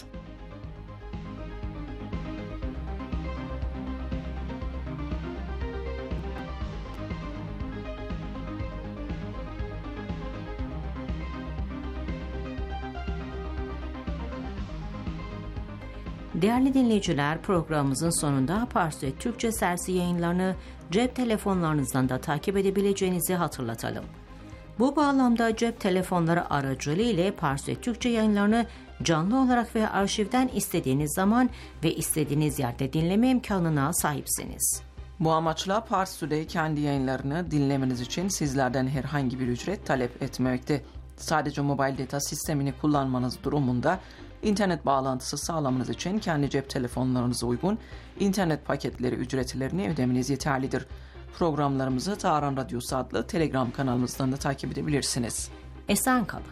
Değerli dinleyiciler, programımızın sonunda Parsi Türkçe sersi yayınlarını cep telefonlarınızdan da takip edebileceğinizi hatırlatalım. Bu bağlamda cep telefonları aracılığıyla Parsi Türkçe yayınlarını canlı olarak ve arşivden istediğiniz zaman ve istediğiniz yerde dinleme imkanına sahipsiniz. Bu amaçla Parsi'de kendi yayınlarını dinlemeniz için sizlerden herhangi bir ücret talep etmemekte. Sadece mobil data sistemini kullanmanız durumunda İnternet bağlantısı sağlamanız için kendi cep telefonlarınıza uygun internet paketleri ücretlerini ödemeniz yeterlidir. Programlarımızı Tahran Radyosu adlı Telegram kanalımızdan da takip edebilirsiniz. Esen kalın.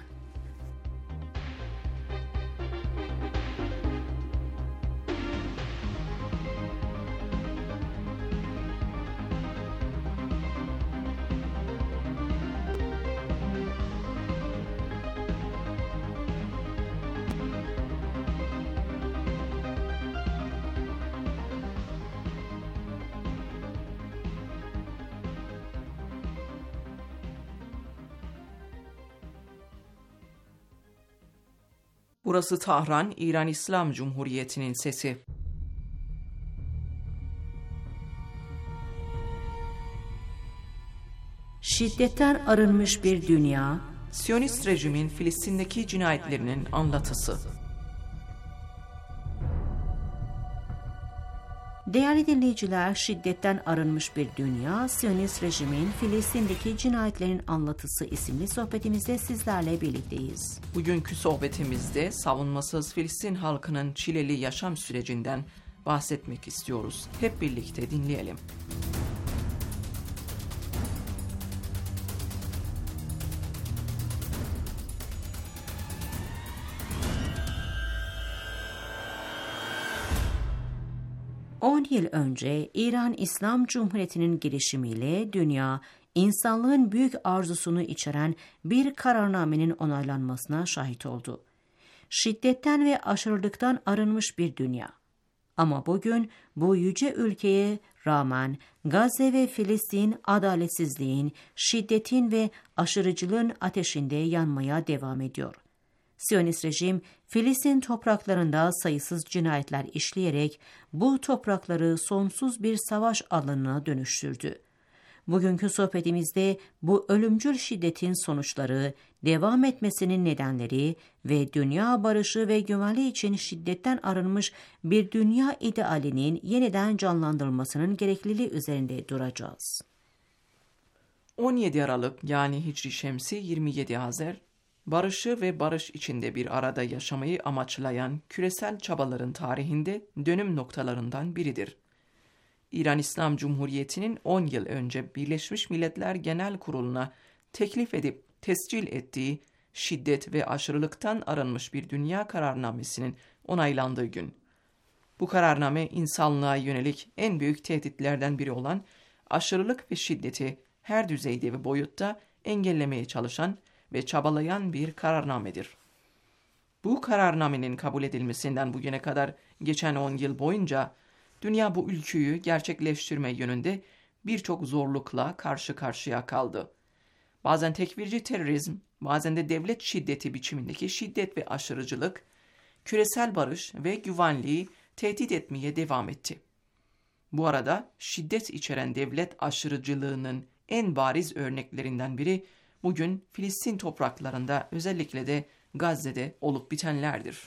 Burası Tahran, İran İslam Cumhuriyeti'nin sesi. Şiddetten arınmış bir dünya, Siyonist rejimin Filistin'deki cinayetlerinin anlatısı. Değerli dinleyiciler, şiddetten arınmış bir dünya, Siyonist rejimin Filistin'deki cinayetlerin anlatısı isimli sohbetimizde sizlerle birlikteyiz. Bugünkü sohbetimizde savunmasız Filistin halkının çileli yaşam sürecinden bahsetmek istiyoruz. Hep birlikte dinleyelim. On yıl önce İran İslam Cumhuriyeti'nin girişimiyle dünya, insanlığın büyük arzusunu içeren bir kararnamenin onaylanmasına şahit oldu. Şiddetten ve aşırılıktan arınmış bir dünya. Ama bugün bu yüce ülkeye rağmen Gazze ve Filistin adaletsizliğin, şiddetin ve aşırıcılığın ateşinde yanmaya devam ediyor. Siyonist rejim, Filistin topraklarında sayısız cinayetler işleyerek bu toprakları sonsuz bir savaş alanına dönüştürdü. Bugünkü sohbetimizde bu ölümcül şiddetin sonuçları, devam etmesinin nedenleri ve dünya barışı ve güvenliği için şiddetten arınmış bir dünya idealinin yeniden canlandırılmasının gerekliliği üzerinde duracağız. 17 Aralık yani Hicri Şemsi 27 Hazer, barışı ve barış içinde bir arada yaşamayı amaçlayan küresel çabaların tarihinde dönüm noktalarından biridir. İran İslam Cumhuriyeti'nin 10 yıl önce Birleşmiş Milletler Genel Kurulu'na teklif edip tescil ettiği şiddet ve aşırılıktan arınmış bir dünya kararnamesinin onaylandığı gün. Bu kararname insanlığa yönelik en büyük tehditlerden biri olan aşırılık ve şiddeti her düzeyde ve boyutta engellemeye çalışan ve çabalayan bir kararnamedir. Bu kararnamenin kabul edilmesinden bugüne kadar geçen 10 yıl boyunca dünya bu ülküyü gerçekleştirme yönünde birçok zorlukla karşı karşıya kaldı. Bazen tekfirci terörizm, bazen de devlet şiddeti biçimindeki şiddet ve aşırıcılık, küresel barış ve güvenliği tehdit etmeye devam etti. Bu arada şiddet içeren devlet aşırıcılığının en bariz örneklerinden biri bugün Filistin topraklarında, özellikle de Gazze'de olup bitenlerdir.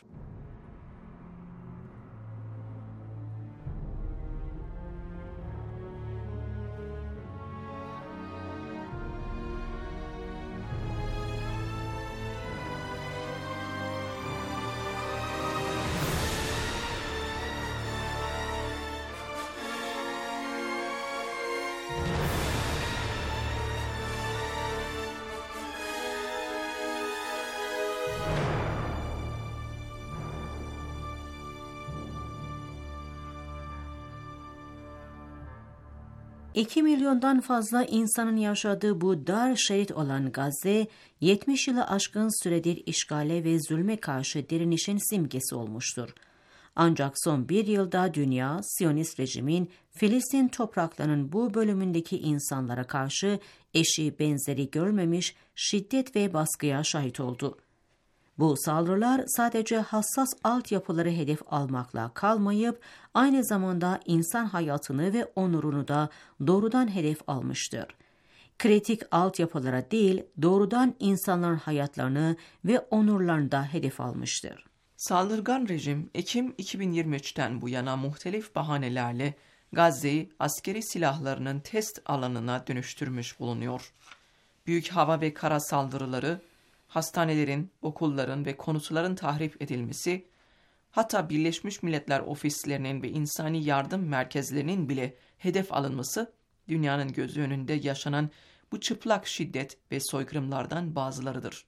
$2 milyondan fazla insanın yaşadığı bu dar şerit olan Gazze, 70 yılı aşkın süredir işgale ve zulme karşı direnişin simgesi olmuştur. Ancak son bir yılda dünya, Siyonist rejimin Filistin topraklarının bu bölümündeki insanlara karşı eşi benzeri görülmemiş şiddet ve baskıya şahit oldu. Bu saldırılar sadece hassas altyapıları hedef almakla kalmayıp aynı zamanda insan hayatını ve onurunu da doğrudan hedef almıştır. Kritik altyapılara değil, doğrudan insanların hayatlarını ve onurlarını da hedef almıştır. Saldırgan rejim Ekim 2023'ten bu yana muhtelif bahanelerle Gazze'yi askeri silahlarının test alanına dönüştürmüş bulunuyor. Büyük hava ve kara saldırıları, hastanelerin, okulların ve konutların tahrip edilmesi, hatta Birleşmiş Milletler ofislerinin ve insani yardım merkezlerinin bile hedef alınması, dünyanın gözü önünde yaşanan bu çıplak şiddet ve soykırımlardan bazılarıdır.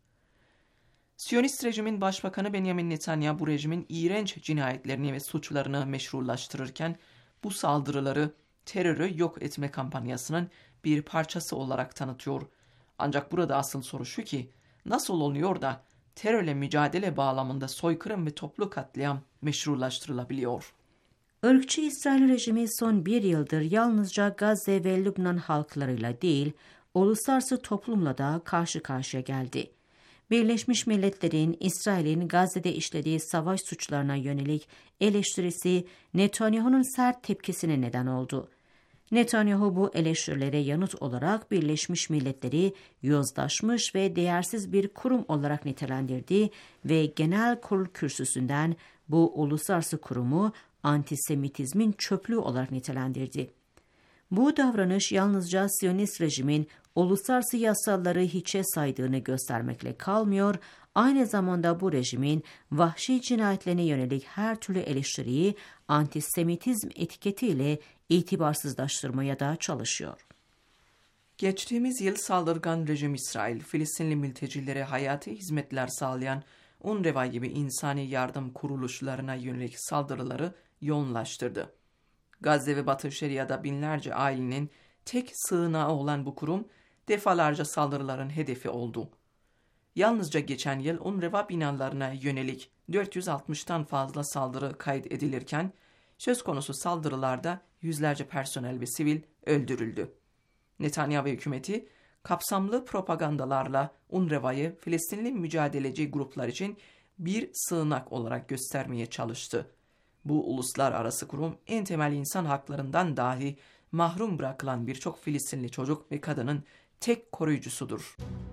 Siyonist rejimin başbakanı Benjamin Netanyahu bu rejimin iğrenç cinayetlerini ve suçlarını meşrulaştırırken, bu saldırıları terörü yok etme kampanyasının bir parçası olarak tanıtıyor. Ancak burada asıl soru şu ki, nasıl oluyor da terörle mücadele bağlamında soykırım ve toplu katliam meşrulaştırılabiliyor? Irkçı İsrail rejimi son bir yıldır yalnızca Gazze ve Lübnan halklarıyla değil, uluslararası toplumla da karşı karşıya geldi. Birleşmiş Milletler'in İsrail'in Gazze'de işlediği savaş suçlarına yönelik eleştirisi Netanyahu'nun sert tepkisine neden oldu. Netanyahu bu eleştirilere yanıt olarak Birleşmiş Milletler'i yozlaşmış ve değersiz bir kurum olarak nitelendirdi ve genel kurul kürsüsünden bu uluslararası kurumu antisemitizmin çöplüğü olarak nitelendirdi. Bu davranış yalnızca Siyonist rejimin uluslararası yasaları hiçe saydığını göstermekle kalmıyor, aynı zamanda bu rejimin vahşi cinayetlerine yönelik her türlü eleştiriyi antisemitizm etiketiyle itibarsızlaştırmaya da çalışıyor. Geçtiğimiz yıl saldırgan rejim İsrail, Filistinli mültecilere hayati hizmetler sağlayan UNRWA gibi insani yardım kuruluşlarına yönelik saldırıları yoğunlaştırdı. Gazze ve Batı Şeria'da binlerce ailenin tek sığınağı olan bu kurum defalarca saldırıların hedefi oldu. Yalnızca geçen yıl UNRWA binalarına yönelik 460'tan fazla saldırı kaydedilirken, söz konusu saldırılarda yüzlerce personel ve sivil öldürüldü. Netanyahu hükümeti kapsamlı propagandalarla UNRWA'yı Filistinli mücadeleci gruplar için bir sığınak olarak göstermeye çalıştı. Bu uluslararası kurum en temel insan haklarından dahi mahrum bırakılan birçok Filistinli çocuk ve kadının tek koruyucusudur.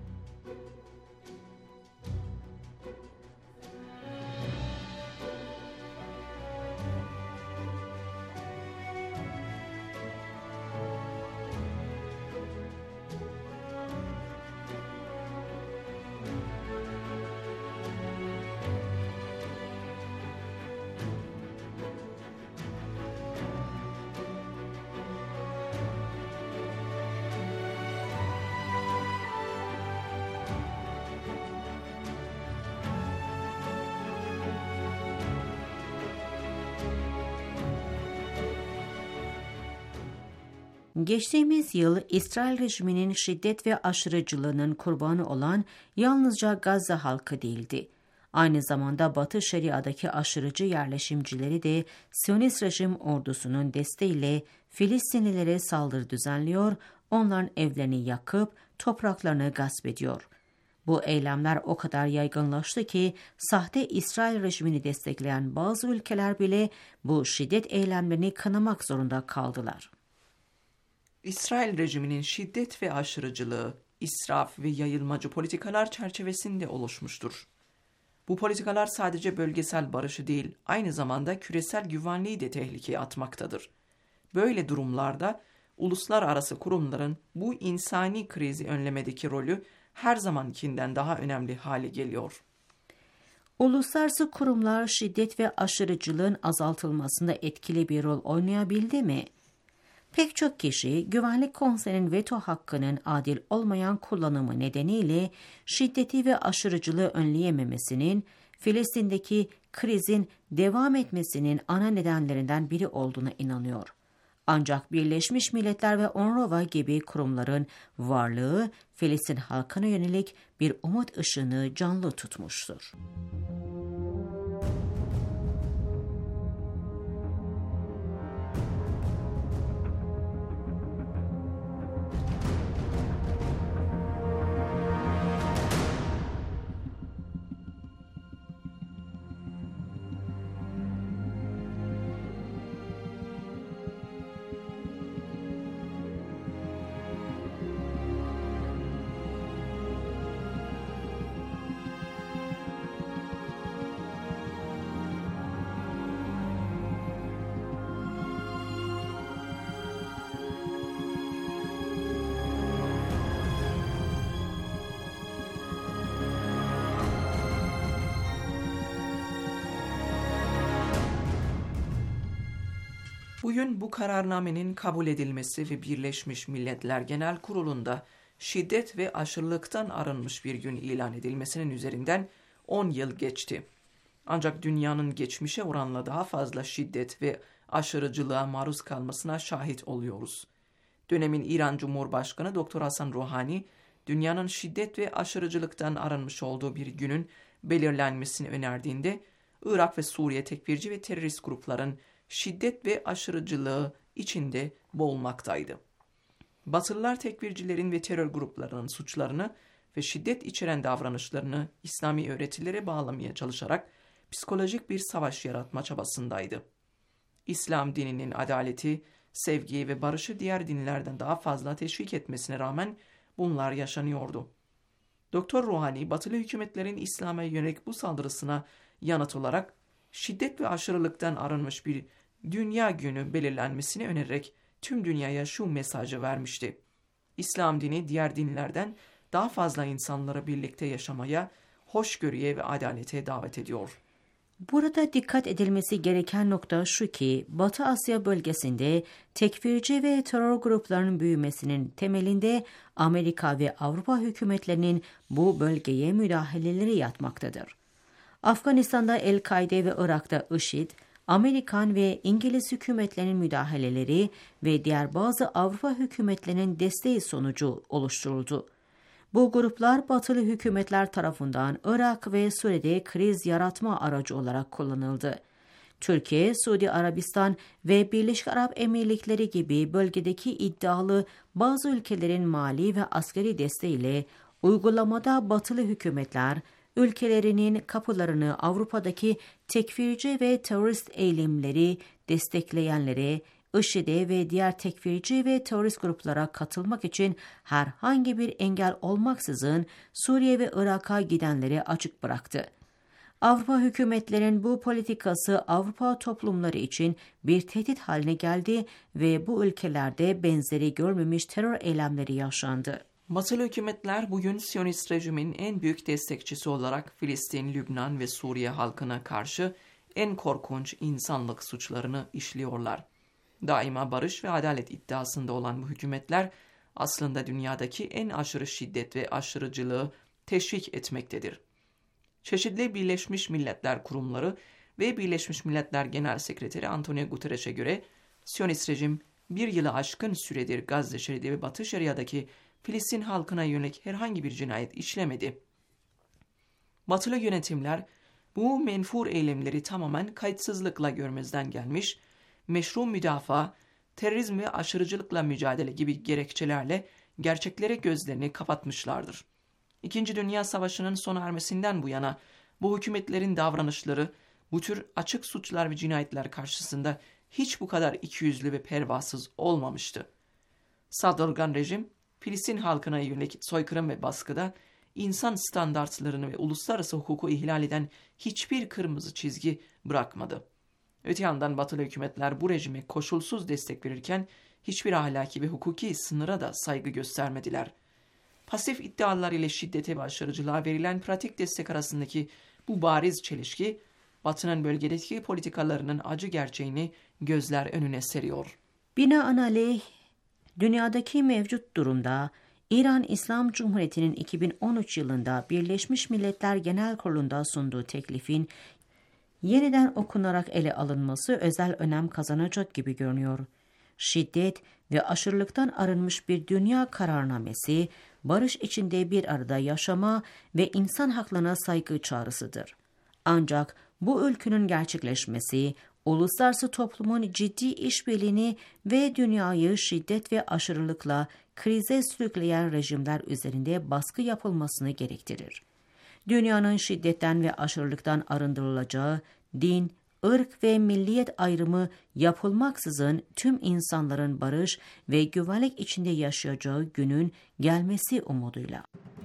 Geçtiğimiz yıl İsrail rejiminin şiddet ve aşırıcılığının kurbanı olan yalnızca Gazze halkı değildi. Aynı zamanda Batı Şeria'daki aşırıcı yerleşimcileri de Siyonist rejim ordusunun desteğiyle Filistinlilere saldırı düzenliyor, onların evlerini yakıp topraklarını gasp ediyor. Bu eylemler o kadar yaygınlaştı ki sahte İsrail rejimini destekleyen bazı ülkeler bile bu şiddet eylemlerini kınamak zorunda kaldılar. İsrail rejiminin şiddet ve aşırıcılığı, israf ve yayılmacı politikalar çerçevesinde oluşmuştur. Bu politikalar sadece bölgesel barışı değil, aynı zamanda küresel güvenliği de tehlikeye atmaktadır. Böyle durumlarda uluslararası kurumların bu insani krizi önlemedeki rolü her zamankinden daha önemli hale geliyor. Uluslararası kurumlar şiddet ve aşırıcılığın azaltılmasında etkili bir rol oynayabildi mi? Pek çok kişi Güvenlik Konseyi'nin veto hakkının adil olmayan kullanımı nedeniyle şiddeti ve aşırıcılığı önleyememesinin Filistin'deki krizin devam etmesinin ana nedenlerinden biri olduğuna inanıyor. Ancak Birleşmiş Milletler ve UNRWA gibi kurumların varlığı Filistin halkına yönelik bir umut ışığını canlı tutmuştur. Bugün bu kararnamenin kabul edilmesi ve Birleşmiş Milletler Genel Kurulu'nda şiddet ve aşırılıktan arınmış bir gün ilan edilmesinin üzerinden 10 yıl geçti. Ancak dünyanın geçmişe oranla daha fazla şiddet ve aşırıcılığa maruz kalmasına şahit oluyoruz. Dönemin İran Cumhurbaşkanı Dr. Hasan Rouhani, dünyanın şiddet ve aşırıcılıktan arınmış olduğu bir günün belirlenmesini önerdiğinde, Irak ve Suriye tekfirci ve terörist grupların şiddet ve aşırıcılığı içinde boğulmaktaydı. Batılılar tekfircilerin ve terör gruplarının suçlarını ve şiddet içeren davranışlarını İslami öğretilere bağlamaya çalışarak psikolojik bir savaş yaratma çabasındaydı. İslam dininin adaleti, sevgiyi ve barışı diğer dinlerden daha fazla teşvik etmesine rağmen bunlar yaşanıyordu. Dr. Rouhani, Batılı hükümetlerin İslam'a yönelik bu saldırısına yanıt olarak şiddet ve aşırılıktan arınmış bir dünya günü belirlenmesini önererek tüm dünyaya şu mesajı vermişti. İslam dini diğer dinlerden daha fazla insanları birlikte yaşamaya, hoşgörüye ve adalete davet ediyor. Burada dikkat edilmesi gereken nokta şu ki, Batı Asya bölgesinde tekfirci ve terör gruplarının büyümesinin temelinde Amerika ve Avrupa hükümetlerinin bu bölgeye müdahaleleri yatmaktadır. Afganistan'da El-Kaide ve Irak'ta IŞİD, Amerikan ve İngiliz hükümetlerinin müdahaleleri ve diğer bazı Avrupa hükümetlerinin desteği sonucu oluşturuldu. Bu gruplar Batılı hükümetler tarafından Irak ve Suriye'de kriz yaratma aracı olarak kullanıldı. Türkiye, Suudi Arabistan ve Birleşik Arap Emirlikleri gibi bölgedeki iddialı bazı ülkelerin mali ve askeri desteğiyle uygulamada Batılı hükümetler ülkelerinin kapılarını Avrupa'daki tekfirci ve terörist eylemleri destekleyenlere, IŞİD'e ve diğer tekfirci ve terörist gruplara katılmak için herhangi bir engel olmaksızın Suriye ve Irak'a gidenleri açık bıraktı. Avrupa hükümetlerinin bu politikası Avrupa toplumları için bir tehdit haline geldi ve bu ülkelerde benzeri görmemiş terör eylemleri yaşandı. Batılı hükümetler bugün Siyonist rejimin en büyük destekçisi olarak Filistin, Lübnan ve Suriye halkına karşı en korkunç insanlık suçlarını işliyorlar. Daima barış ve adalet iddiasında olan bu hükümetler aslında dünyadaki en aşırı şiddet ve aşırıcılığı teşvik etmektedir. Çeşitli Birleşmiş Milletler kurumları ve Birleşmiş Milletler Genel Sekreteri Antonio Guterres'e göre Siyonist rejim bir yılı aşkın süredir Gazze Şeridi ve Batı Şeria'daki Filistin halkına yönelik herhangi bir cinayet işlemedi. Batılı yönetimler bu menfur eylemleri tamamen kayıtsızlıkla görmezden gelmiş, meşru müdafaa, terörizm ve aşırıcılıkla mücadele gibi gerekçelerle gerçeklere gözlerini kapatmışlardır. İkinci Dünya Savaşı'nın sona ermesinden bu yana bu hükümetlerin davranışları bu tür açık suçlar ve cinayetler karşısında hiç bu kadar ikiyüzlü ve pervasız olmamıştı. Saldırgan rejim, Filistin halkına yönelik soykırım ve baskıda insan standartlarını ve uluslararası hukuku ihlal eden hiçbir kırmızı çizgi bırakmadı. Öte yandan batılı hükümetler bu rejime koşulsuz destek verirken hiçbir ahlaki ve hukuki sınıra da saygı göstermediler. Pasif iddialar ile şiddete ve aşırıcılığa verilen pratik destek arasındaki bu bariz çelişki, Batı'nın bölgedeki politikalarının acı gerçeğini gözler önüne seriyor. Binaenaleyh, dünyadaki mevcut durumda İran İslam Cumhuriyeti'nin 2013 yılında Birleşmiş Milletler Genel Kurulu'nda sunduğu teklifin yeniden okunarak ele alınması özel önem kazanacak gibi görünüyor. Şiddet ve aşırılıktan arınmış bir dünya kararnamesi, barış içinde bir arada yaşama ve insan haklarına saygı çağrısıdır. Ancak bu ülkünün gerçekleşmesi, uluslararası toplumun ciddi işbirliğini ve dünyayı şiddet ve aşırılıkla krize sürükleyen rejimler üzerinde baskı yapılmasını gerektirir. Dünyanın şiddetten ve aşırılıktan arındırılacağı, din, ırk ve milliyet ayrımı yapılmaksızın tüm insanların barış ve güvenlik içinde yaşayacağı günün gelmesi umuduyla.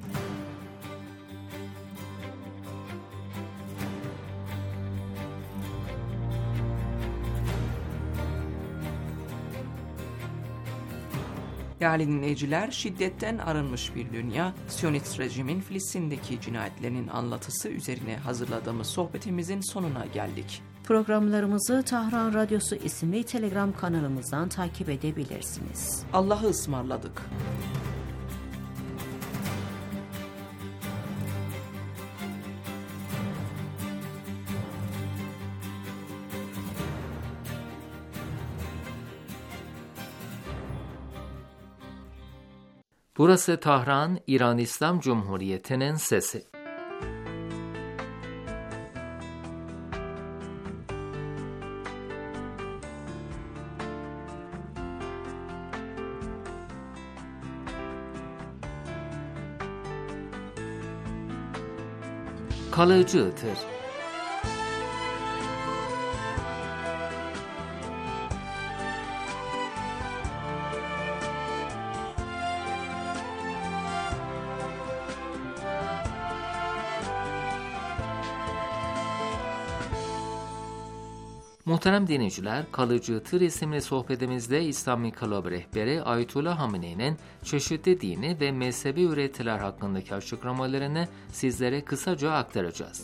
Değerli dinleyiciler, şiddetten arınmış bir dünya, Siyonist rejimin Filistin'deki cinayetlerinin anlatısı üzerine hazırladığımız sohbetimizin sonuna geldik. Programlarımızı Tahran Radyosu isimli Telegram kanalımızdan takip edebilirsiniz. Allah'ı ısmarladık. Burası Tahran, İran İslam Cumhuriyeti'nin sesi. Kalıcıdır. Muhterem dinleyiciler, Kalıcı Tır isimli sohbetimizde İslam İnkılabı rehberi Ayetullah Hamene'nin çeşitli dini ve mezhebi öğretiler hakkındaki açıklamalarını sizlere kısaca aktaracağız.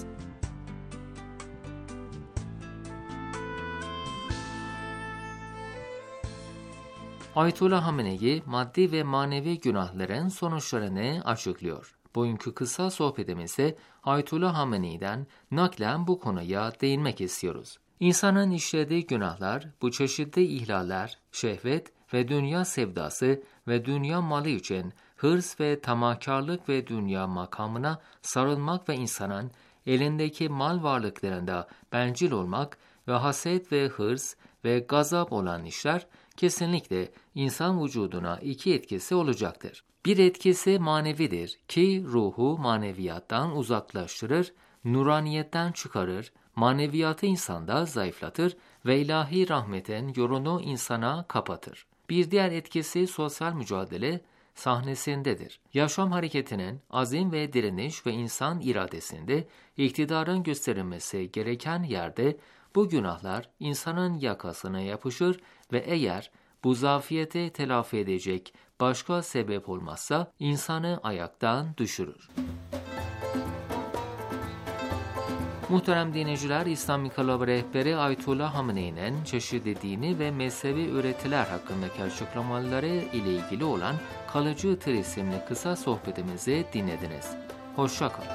Ayetullah Hamene'yi maddi ve manevi günahların sonuçlarını açıklıyor. Bugünkü kısa sohbetimizde Ayetullah Hamene'den naklen bu konuya değinmek istiyoruz. İnsanın işlediği günahlar, bu çeşitli ihlaller, şehvet ve dünya sevdası ve dünya malı için hırs ve tamahkarlık ve dünya makamına sarılmak ve insanın elindeki mal varlıklarında bencil olmak ve haset ve hırs ve gazap olan işler kesinlikle insan vücuduna iki etkisi olacaktır. Bir etkisi manevidir ki ruhu maneviyattan uzaklaştırır, nuraniyetten çıkarır, maneviyatı insanda zayıflatır ve ilahi rahmetin yolunu insana kapatır. Bir diğer etkisi sosyal mücadele sahnesindedir. Yaşam hareketinin azim ve direniş ve insan iradesinde iktidarın gösterilmesi gereken yerde bu günahlar insanın yakasına yapışır ve eğer bu zafiyeti telafi edecek başka sebep olmazsa insanı ayaktan düşürür. Muhterem dinleyiciler, İslam İnkılabı rehberi Ayetullah Hamene'nin çeşitli dini ve mezhebi öğretiler hakkındaki açıklamaları ile ilgili olan Kalıcı Tır isimli kısa sohbetimizi dinlediniz. Hoşça kalın.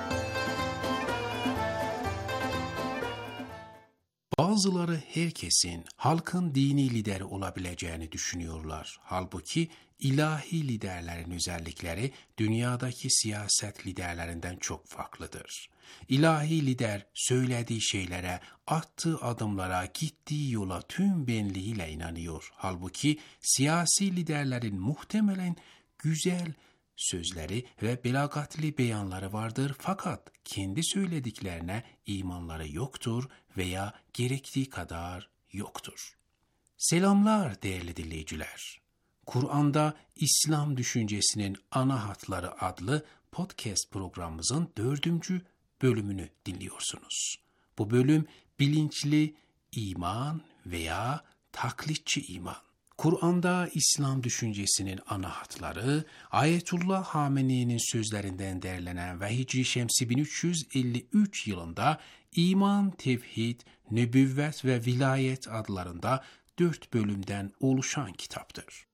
Bazıları herkesin halkın dini lideri olabileceğini düşünüyorlar. Halbuki ilahi liderlerin özellikleri dünyadaki siyaset liderlerinden çok farklıdır. İlahi lider söylediği şeylere, attığı adımlara, gittiği yola tüm benliğiyle inanıyor. Halbuki siyasi liderlerin muhtemelen güzel sözleri ve belagatli beyanları vardır fakat kendi söylediklerine imanları yoktur veya gerektiği kadar yoktur. Selamlar değerli dinleyiciler. Kur'an'da İslam düşüncesinin ana hatları adlı podcast programımızın 4. bölümünü dinliyorsunuz. Bu bölüm bilinçli iman veya taklitçi iman. Kur'an'da İslam düşüncesinin ana hatları, Ayetullah Hamene'nin sözlerinden derlenen ve Hicri Şemsi 1353 yılında İman, Tevhid, Nübüvvet ve Vilayet adlarında 4 bölümden oluşan kitaptır.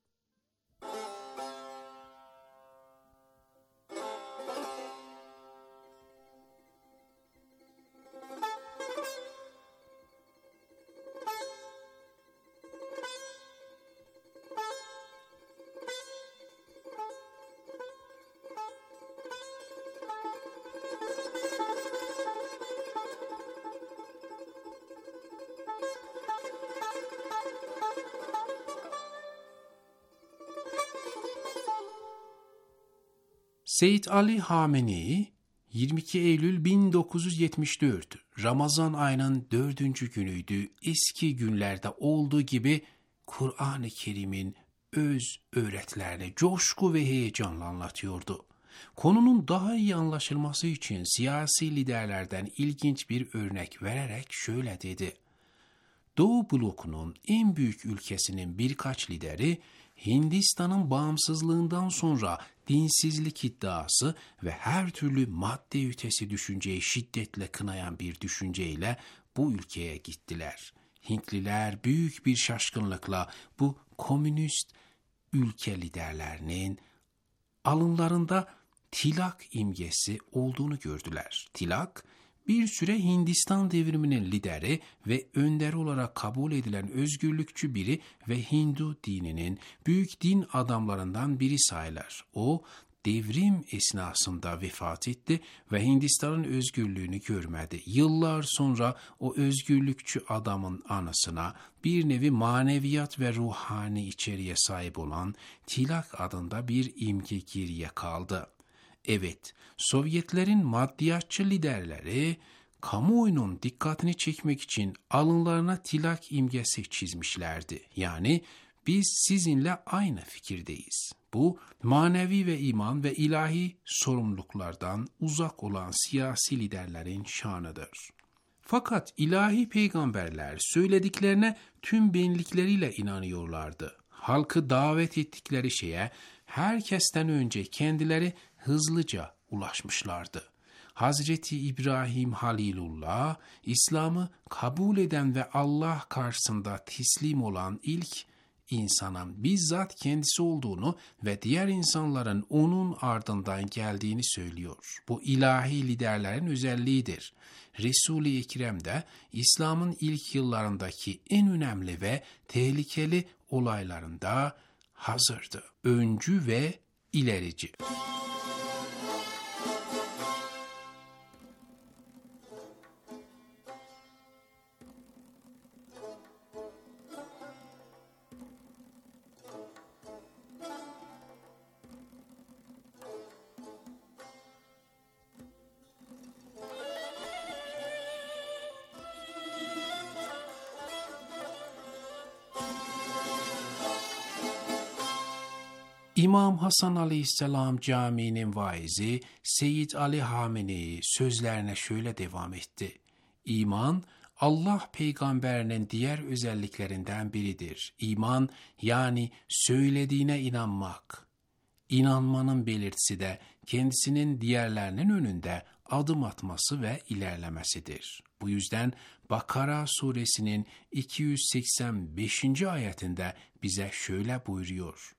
Seyyid Ali Hamenei 22 Eylül 1974 Ramazan ayının 4. günüydü. Eski günlerde olduğu gibi Kur'an-ı Kerim'in öz öğretilerini coşku ve heyecanla anlatıyordu. Konunun daha iyi anlaşılması için siyasi liderlerden ilginç bir örnek vererek şöyle dedi. Doğu blokunun en büyük ülkesinin birkaç lideri Hindistan'ın bağımsızlığından sonra dinsizlik iddiası ve her türlü madde ötesi düşünceyi şiddetle kınayan bir düşünceyle bu ülkeye gittiler. Hintliler büyük bir şaşkınlıkla bu komünist ülke liderlerinin alınlarında tilak imgesi olduğunu gördüler. Tilak, bir süre Hindistan devriminin lideri ve önderi olarak kabul edilen özgürlükçü biri ve Hindu dininin büyük din adamlarından biri sayılır. O, devrim esnasında vefat etti ve Hindistan'ın özgürlüğünü görmedi. Yıllar sonra o özgürlükçü adamın anısına bir nevi maneviyat ve ruhani içeriğe sahip olan Tilak adında bir imge geriye kaldı. Evet, Sovyetlerin maddiyatçı liderleri kamuoyunun dikkatini çekmek için alınlarına tilak imgesi çizmişlerdi. Yani biz sizinle aynı fikirdeyiz. Bu manevi ve iman ve ilahi sorumluluklardan uzak olan siyasi liderlerin şanıdır. Fakat ilahi peygamberler söylediklerine tüm benlikleriyle inanıyorlardı. Halkı davet ettikleri şeye herkesten önce kendileri hızlıca ulaşmışlardı. Hazreti İbrahim Halilullah, İslam'ı kabul eden ve Allah karşısında teslim olan ilk insanın bizzat kendisi olduğunu ve diğer insanların onun ardından geldiğini söylüyor. Bu ilahi liderlerin özelliğidir. Resul-i Ekrem de İslam'ın ilk yıllarındaki en önemli ve tehlikeli olaylarında hazırdı. Öncü ve ilerici. İmam Hasan Aleyhisselam Camii'nin vaizi Seyyid Ali Hamenei sözlerine şöyle devam etti. İman, Allah peygamberinin diğer özelliklerinden biridir. İman, yani söylediğine inanmak. İnanmanın belirtisi de kendisinin diğerlerinin önünde adım atması ve ilerlemesidir. Bu yüzden Bakara suresinin 285. ayetinde bize şöyle buyuruyor.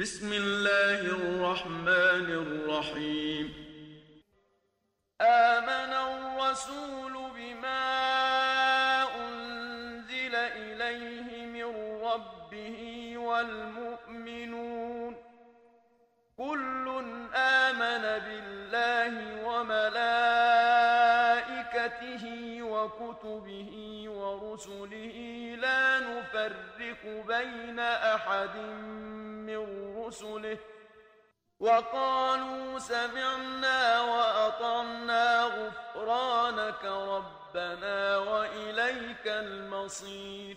Bismillahirrahmanirrahim. Âmenel-rasûlü bimâ unzile ileyhi min rabbihi vel-mu'minûn. Kullun âmene billahi ve melâiketihi ve kutubihi ve rusulihi la nuferriku beyne ahadin min rusulihi ve kâlû sem'nâ ve ata'nâ gufrâneke rabbena ve ileykel masîr.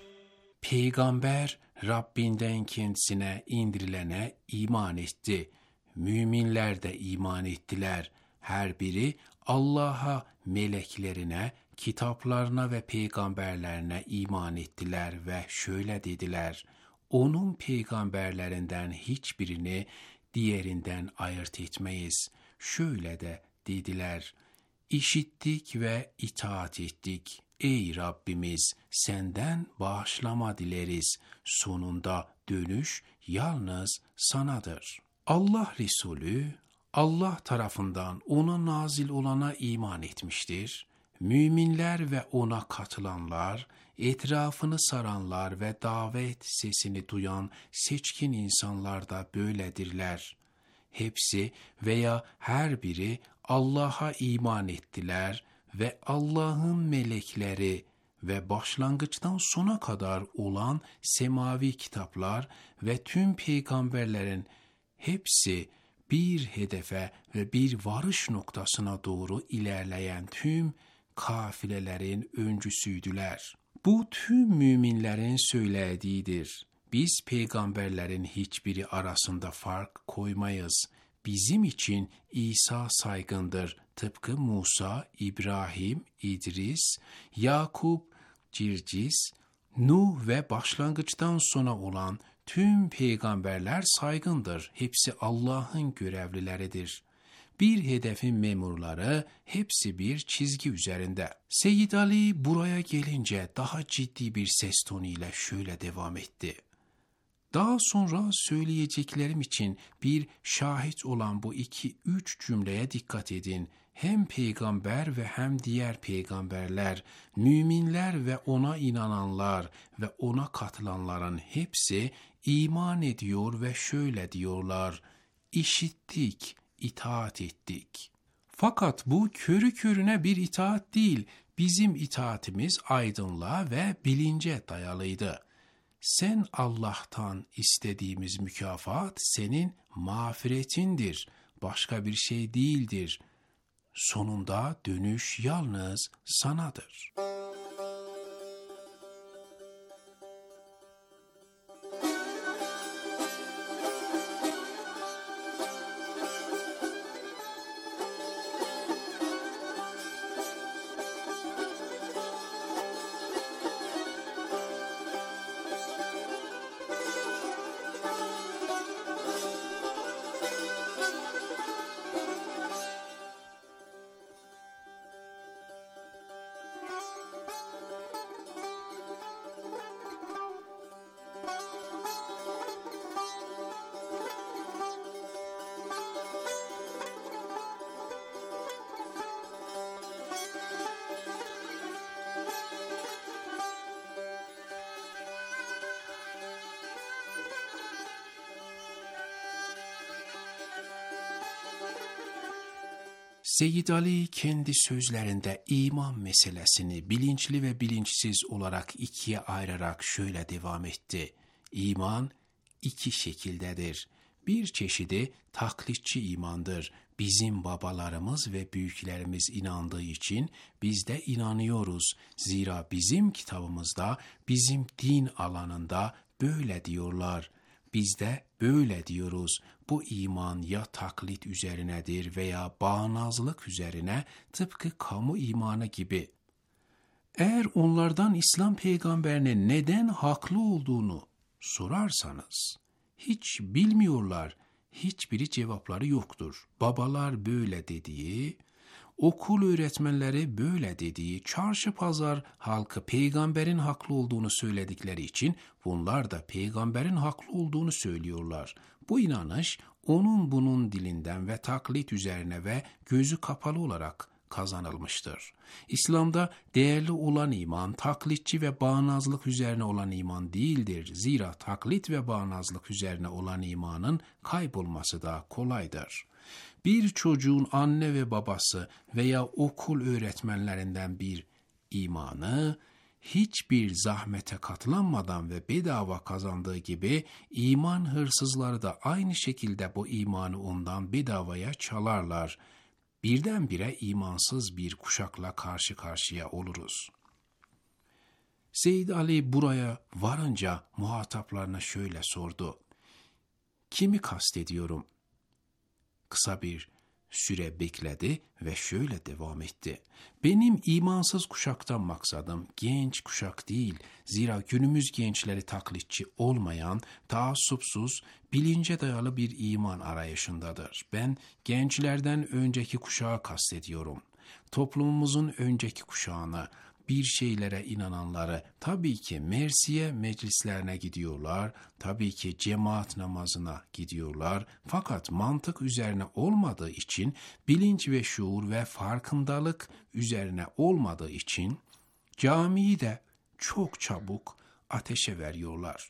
Peygamber Rabbinden kendisine indirilene iman etti. Müminler de iman ettiler. Her biri Allah'a, meleklerine, kitaplarına ve peygamberlerine iman ettiler ve şöyle dediler. Onun peygamberlerinden hiçbirini diğerinden ayırt etmeyiz. Şöyle de dediler. İşittik ve itaat ettik. Ey Rabbimiz, senden bağışlama dileriz. Sonunda dönüş yalnız sanadır. Allah Resulü, Allah tarafından ona nazil olana iman etmiştir. Müminler ve ona katılanlar, etrafını saranlar ve davet sesini duyan seçkin insanlar da böyledirler. Hepsi veya her biri Allah'a iman ettiler ve Allah'ın melekleri ve başlangıçtan sona kadar olan semavi kitaplar ve tüm peygamberlerin hepsi bir hedefe ve bir varış noktasına doğru ilerleyen tüm kafilelerin öncüsüydüler. Bu tüm müminlerin söylediğidir. Biz peygamberlerin hiçbiri arasında fark koymayız. Bizim için İsa saygındır. Tıpkı Musa, İbrahim, İdris, Yakup, Circis, Nuh ve başlangıçtan sona olan tüm peygamberler saygındır. Hepsi Allah'ın görevlileridir. Bir hedefin memurları, hepsi bir çizgi üzerinde. Seyyid Ali buraya gelince daha ciddi bir ses tonuyla şöyle devam etti. Daha sonra söyleyeceklerim için bir şahit olan bu 2-3 cümleye dikkat edin. Hem peygamber ve hem diğer peygamberler, müminler ve ona inananlar ve ona katılanların hepsi iman ediyor ve şöyle diyorlar. İşittik, itaat ettik. Fakat bu körü körüne bir itaat değil, bizim itaatimiz aydınlığa ve bilince dayalıydı. Sen Allah'tan istediğimiz mükafat senin mağfiretindir, başka bir şey değildir. Sonunda dönüş yalnız sanadır. Seyyid Ali kendi sözlerinde iman meselesini bilinçli ve bilinçsiz olarak ikiye ayırarak şöyle devam etti. İman iki şekildedir. Bir çeşidi taklitçi imandır. Bizim babalarımız ve büyüklerimiz inandığı için biz de inanıyoruz. Zira bizim kitabımızda, bizim din alanında böyle diyorlar. Biz de böyle diyoruz. Bu iman ya taklit üzerinedir veya bağnazlık üzerine, tıpkı kamu imanı gibi. Eğer onlardan İslam peygamberine neden haklı olduğunu sorarsanız, hiç bilmiyorlar, hiçbiri cevapları yoktur. Babalar böyle dediği, okul öğretmenleri böyle dediği, çarşı pazar halkı peygamberin haklı olduğunu söyledikleri için bunlar da peygamberin haklı olduğunu söylüyorlar. Bu inanış onun bunun dilinden ve taklit üzerine ve gözü kapalı olarak kazanılmıştır. İslam'da değerli olan iman, taklitçi ve bağnazlık üzerine olan iman değildir. Zira taklit ve bağnazlık üzerine olan imanın kaybolması da kolaydır. Bir çocuğun anne ve babası veya okul öğretmenlerinden bir imanı, hiçbir zahmete katlanmadan ve bedava kazandığı gibi, iman hırsızları da aynı şekilde bu imanı ondan bedavaya çalarlar. Birdenbire imansız bir kuşakla karşı karşıya oluruz. Seyyid Ali buraya varınca muhataplarına şöyle sordu: kimi kastediyorum? Kısa bir süre bekledi ve şöyle devam etti: benim imansız kuşaktan maksadım genç kuşak değil. Zira günümüz gençleri taklitçi olmayan, taassupsuz, bilince dayalı bir iman arayışındadır. Ben gençlerden önceki kuşağı kastediyorum. Toplumumuzun önceki kuşağını, bir şeylere inananları. Tabii ki mersiye meclislerine gidiyorlar, tabii ki cemaat namazına gidiyorlar. Fakat mantık üzerine olmadığı için, bilinç ve şuur ve farkındalık üzerine olmadığı için camiyi de çok çabuk ateşe veriyorlar.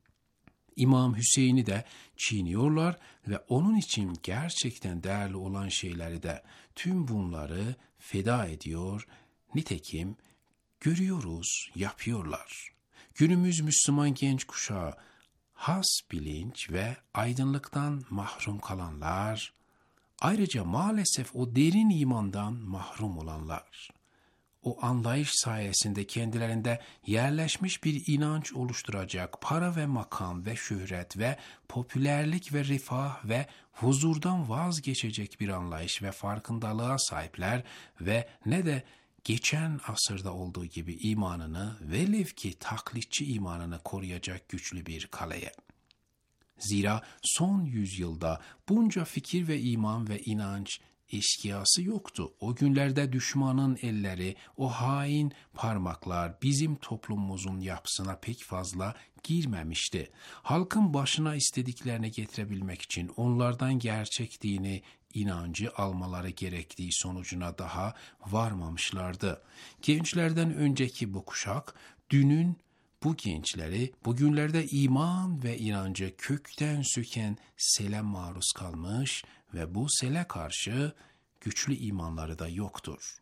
İmam Hüseyin'i de çiğniyorlar ve onun için gerçekten değerli olan şeyleri de, tüm bunları feda ediyor. Nitekim görüyoruz, yapıyorlar. Günümüz Müslüman genç kuşağı, has bilinç ve aydınlıktan mahrum kalanlar, ayrıca maalesef o derin imandan mahrum olanlar. O anlayış sayesinde kendilerinde yerleşmiş bir inanç oluşturacak, para ve makam ve şöhret ve popülerlik ve refah ve huzurdan vazgeçecek bir anlayış ve farkındalığa sahipler ve ne de geçen asırda olduğu gibi imanını, velev ki taklitçi imanını koruyacak güçlü bir kaleye. Zira son yüzyılda bunca fikir ve iman ve inanç eşkıyası yoktu. O günlerde düşmanın elleri, o hain parmaklar bizim toplumumuzun yapısına pek fazla girmemişti. Halkın başına istediklerini getirebilmek için onlardan gerçek dini, inancı almaları gerektiği sonucuna daha varmamışlardı. Gençlerden önceki bu kuşak, dünün bu gençleri bugünlerde iman ve inancı kökten söken sele maruz kalmış ve bu sele karşı güçlü imanları da yoktur.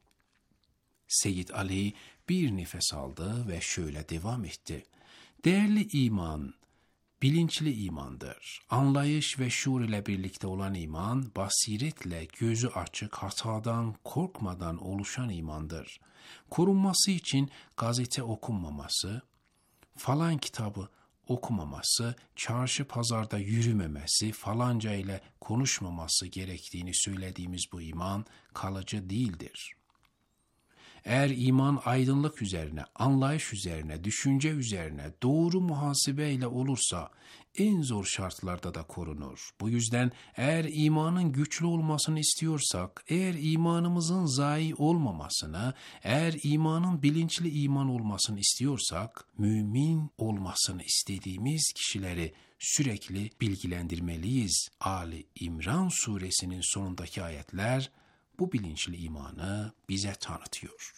Seyyid Ali bir nefes aldı ve şöyle devam etti: değerli iman, bilinçli imandır. Anlayış ve şuur ile birlikte olan iman, basiretle gözü açık, hatadan korkmadan oluşan imandır. Korunması için gazete okunmaması, falan kitabı okumaması, çarşı pazarda yürümemesi, falanca ile konuşmaması gerektiğini söylediğimiz bu iman kalıcı değildir. Eğer iman aydınlık üzerine, anlayış üzerine, düşünce üzerine, doğru muhasebeyle olursa en zor şartlarda da korunur. Bu yüzden eğer imanın güçlü olmasını istiyorsak, eğer imanımızın zayi olmamasını, eğer imanın bilinçli iman olmasını istiyorsak, mümin olmasını istediğimiz kişileri sürekli bilgilendirmeliyiz. Ali İmran suresinin sonundaki ayetler bu bilinçli imanı bize tanıtıyor.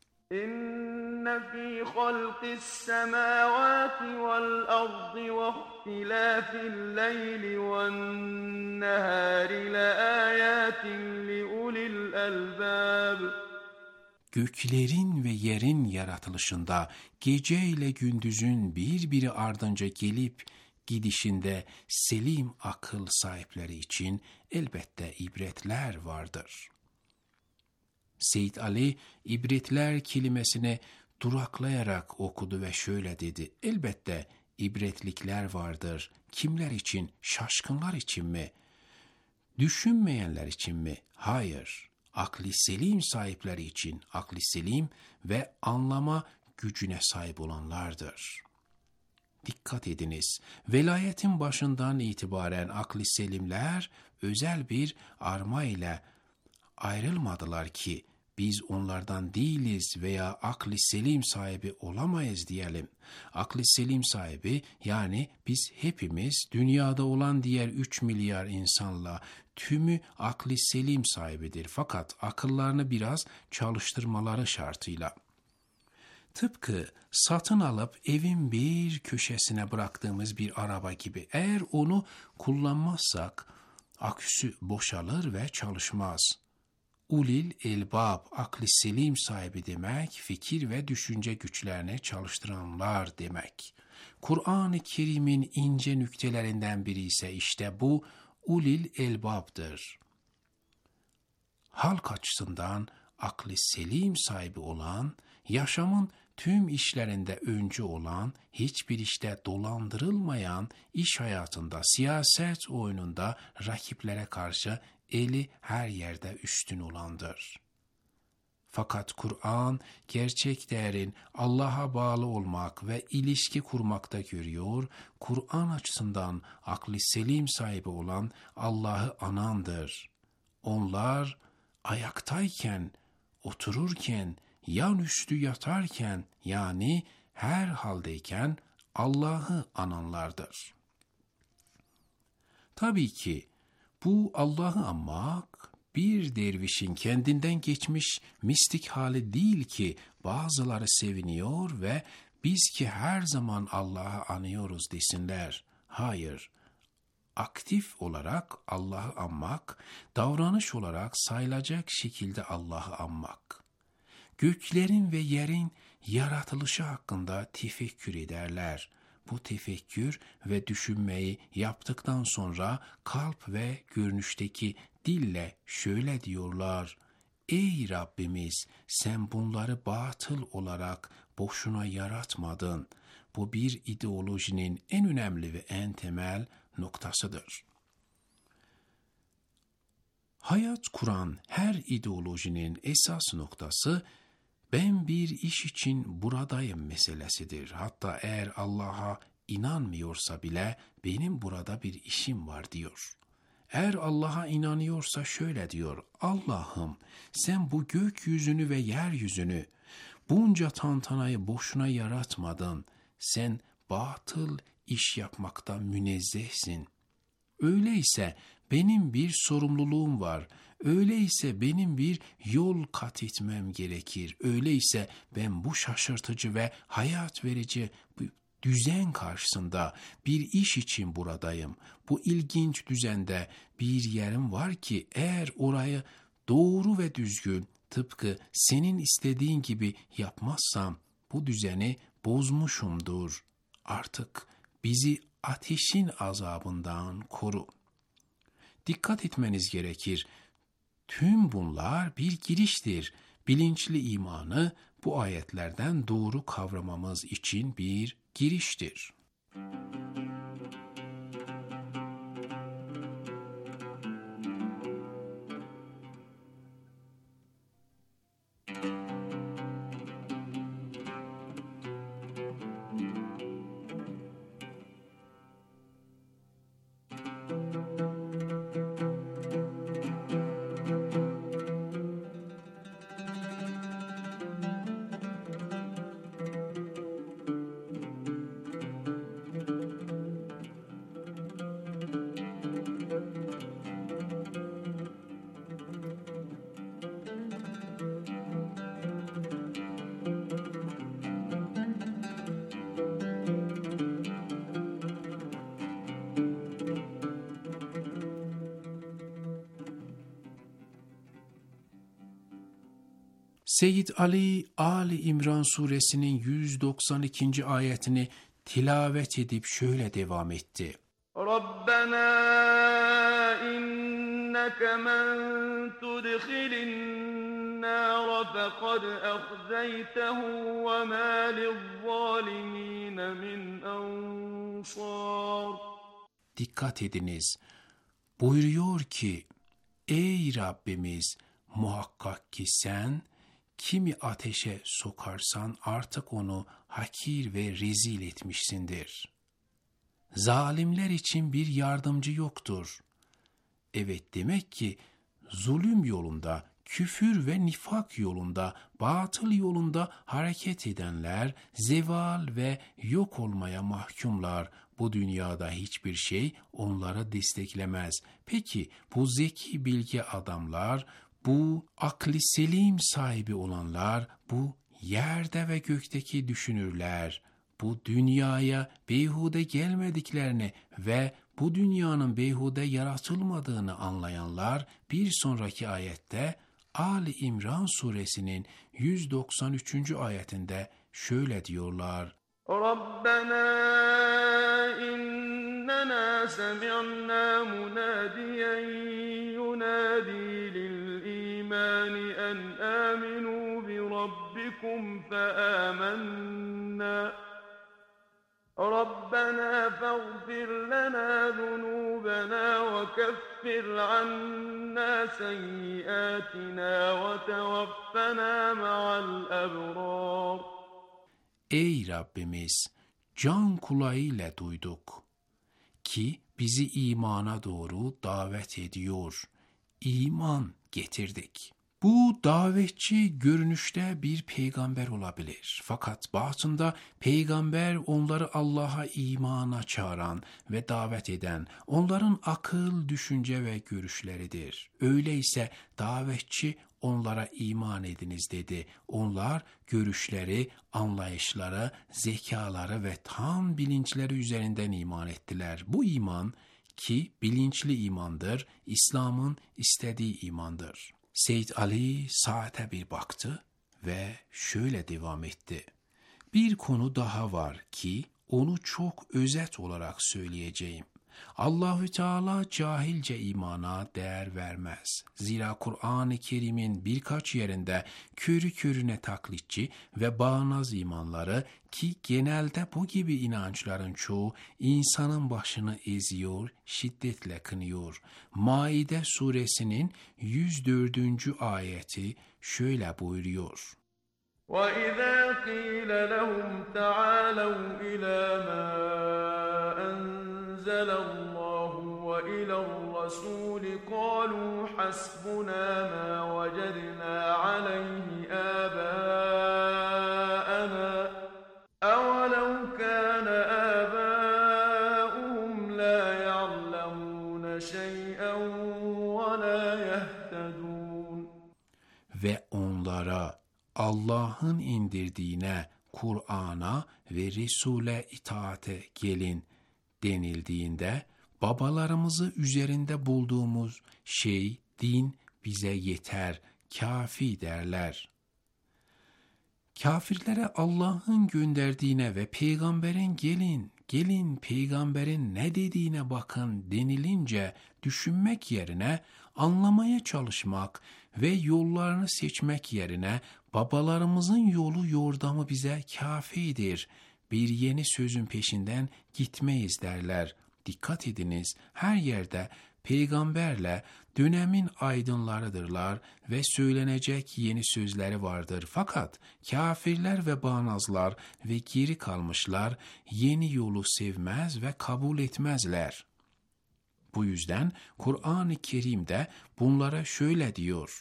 İnne fî halqis semâvâti vel ardı ve ihtilâfil leyli ven nehâri leâyâtin liulil elbâb. Göklerin ve yerin yaratılışında, gece ile gündüzün birbiri ardınca gelip gidişinde selim akıl sahipleri için elbette ibretler vardır. Seyyid Ali, ibretler kelimesini duraklayarak okudu ve şöyle dedi: elbette ibretlikler vardır. Kimler için? Şaşkınlar için mi? Düşünmeyenler için mi? Hayır. Akli selim sahipleri için, akli selim ve anlama gücüne sahip olanlardır. Dikkat ediniz, velayetin başından itibaren akli selimler özel bir arma ile ayrılmadılar ki biz onlardan değiliz veya akli selim sahibi olamayız diyelim. Akli selim sahibi yani biz hepimiz dünyada olan diğer 3 milyar insanla tümü akli selim sahibidir. Fakat akıllarını biraz çalıştırmaları şartıyla. Tıpkı satın alıp evin bir köşesine bıraktığımız bir araba gibi eğer onu kullanmazsak aküsü boşalır ve çalışmaz. Ulil elbab, akli selim sahibi demek, fikir ve düşünce güçlerini çalıştıranlar demek. Kur'an-ı Kerim'in ince nüktelerinden biri ise işte bu ulil elbabdır. Halk açısından akli selim sahibi olan, yaşamın tüm işlerinde öncü olan, hiçbir işte dolandırılmayan, iş hayatında, siyaset oyununda rakiplere karşı eli her yerde üstün olandır. Fakat Kur'an gerçek değerin Allah'a bağlı olmak ve ilişki kurmakta görüyor. Kur'an açısından akli selim sahibi olan Allah'ı anandır. Onlar ayaktayken, otururken, yan üstü yatarken yani her haldeyken Allah'ı ananlardır. Tabii ki bu Allah'ı anmak bir dervişin kendinden geçmiş mistik hali değil ki bazıları seviniyor ve biz ki her zaman Allah'ı anıyoruz desinler. Hayır, aktif olarak Allah'ı anmak, davranış olarak sayılacak şekilde Allah'ı anmak. Göklerin ve yerin yaratılışı hakkında tefekkür ederler. Bu tefekkür ve düşünmeyi yaptıktan sonra kalp ve görünüşteki dille şöyle diyorlar: Ey Rabbimiz, sen bunları batıl olarak boşuna yaratmadın. Bu bir ideolojinin en önemli ve en temel noktasıdır. Hayat kuran her ideolojinin esas noktası ben bir iş için buradayım meselesidir. Hatta eğer Allah'a inanmıyorsa bile benim burada bir işim var diyor. Eğer Allah'a inanıyorsa şöyle diyor: Allah'ım sen bu gökyüzünü ve yeryüzünü bunca tantanayı boşuna yaratmadın. Sen batıl iş yapmaktan münezzehsin. Öyleyse benim bir sorumluluğum var. Öyleyse benim bir yol kat etmem gerekir. Öyleyse ben bu şaşırtıcı ve hayat verici düzen karşısında bir iş için buradayım. Bu ilginç düzende bir yerim var ki eğer orayı doğru ve düzgün tıpkı senin istediğin gibi yapmazsam bu düzeni bozmuşumdur. Artık bizi ateşin azabından koru. Dikkat etmeniz gerekir. Tüm bunlar bir giriştir. Bilinçli imanı bu ayetlerden doğru kavramamız için bir giriştir. Seyyid Ali, Ali İmran suresinin 192. ayetini tilavet edip şöyle devam etti. Rabbena inneke men tudkhilin nar fekad ahzeytehu ve ma lizzalimin min ansar. الأبصار. Dikkat ediniz. Buyuruyor ki, ey Rabbimiz, muhakkak ki sen kimi ateşe sokarsan artık onu hakir ve rezil etmişsindir. Zalimler için bir yardımcı yoktur. Evet, demek ki zulüm yolunda, küfür ve nifak yolunda, batıl yolunda hareket edenler zeval ve yok olmaya mahkumlar. Bu dünyada hiçbir şey onları desteklemez. Peki bu zeki bilge adamlar, bu akli selim sahibi olanlar, bu yerde ve gökteki düşünürler, bu dünyaya beyhude gelmediklerini ve bu dünyanın beyhude yaratılmadığını anlayanlar bir sonraki ayette Ali İmran suresinin 193. ayetinde şöyle diyorlar. ربنا إننا سمعنا مناديا ينادي للإيمان أن آمنوا بربكم فآمنا ربنا فاغفر لنا ذنوبنا وكفر عنا سيئاتنا وتوفنا مع الأبرار. Ey Rabbimiz, can kulağıyla duyduk ki bizi imana doğru davet ediyor. İman getirdik. Bu davetçi görünüşte bir peygamber olabilir. Fakat batında peygamber onları Allah'a imana çağıran ve davet eden, onların akıl, düşünce ve görüşleridir. Öyleyse davetçi onlara iman ediniz dedi. Onlar görüşleri, anlayışları, zekaları ve tam bilinçleri üzerinden iman ettiler. Bu iman ki bilinçli imandır, İslam'ın istediği imandır. Seyyid Ali saate bir baktı ve şöyle devam etti. Bir konu daha var ki onu çok özet olarak söyleyeceğim. Allahü Teala cahilce imana değer vermez. Zira Kur'an-ı Kerim'in birkaç yerinde körü körüne taklitçi ve bağnaz imanları ki genelde bu gibi inançların çoğu insanın başını eziyor, şiddetle kınıyor. Maide suresinin 104. ayeti şöyle buyuruyor. وَإِذَا قِيلَ لَهُمْ تَعَالَوْا إِلَى مَا أَنزَلَ اللَّهُ وَإِلَى الرَّسُولِ قَالُوا حَسْبُنَا مَا وَجَدْنَا عَلَيْهِ آبَاءَنَا أَوَلَوْ كَانَ آبَاؤُهُمْ لَا يَعْلَمُونَ شَيْئًا وَلَا يَهْتَدُونَ. Ve onlara Allah'ın indirdiğine, Kur'an'a ve Resul'e itaate gelin denildiğinde, babalarımızı üzerinde bulduğumuz şey, din bize yeter, kafi derler. Kafirlere Allah'ın gönderdiğine ve peygamberin gelin peygamberin ne dediğine bakın denilince düşünmek yerine anlamaya çalışmak ve yollarını seçmek yerine babalarımızın yolu yordamı bize kafidir. Bir yeni sözün peşinden gitmeyiz derler. Dikkat ediniz, her yerde peygamberle dönemin aydınlarıdırlar ve söylenecek yeni sözleri vardır. Fakat kafirler ve bağnazlar ve geri kalmışlar yeni yolu sevmez ve kabul etmezler. Bu yüzden Kur'an-ı Kerim'de bunlara şöyle diyor.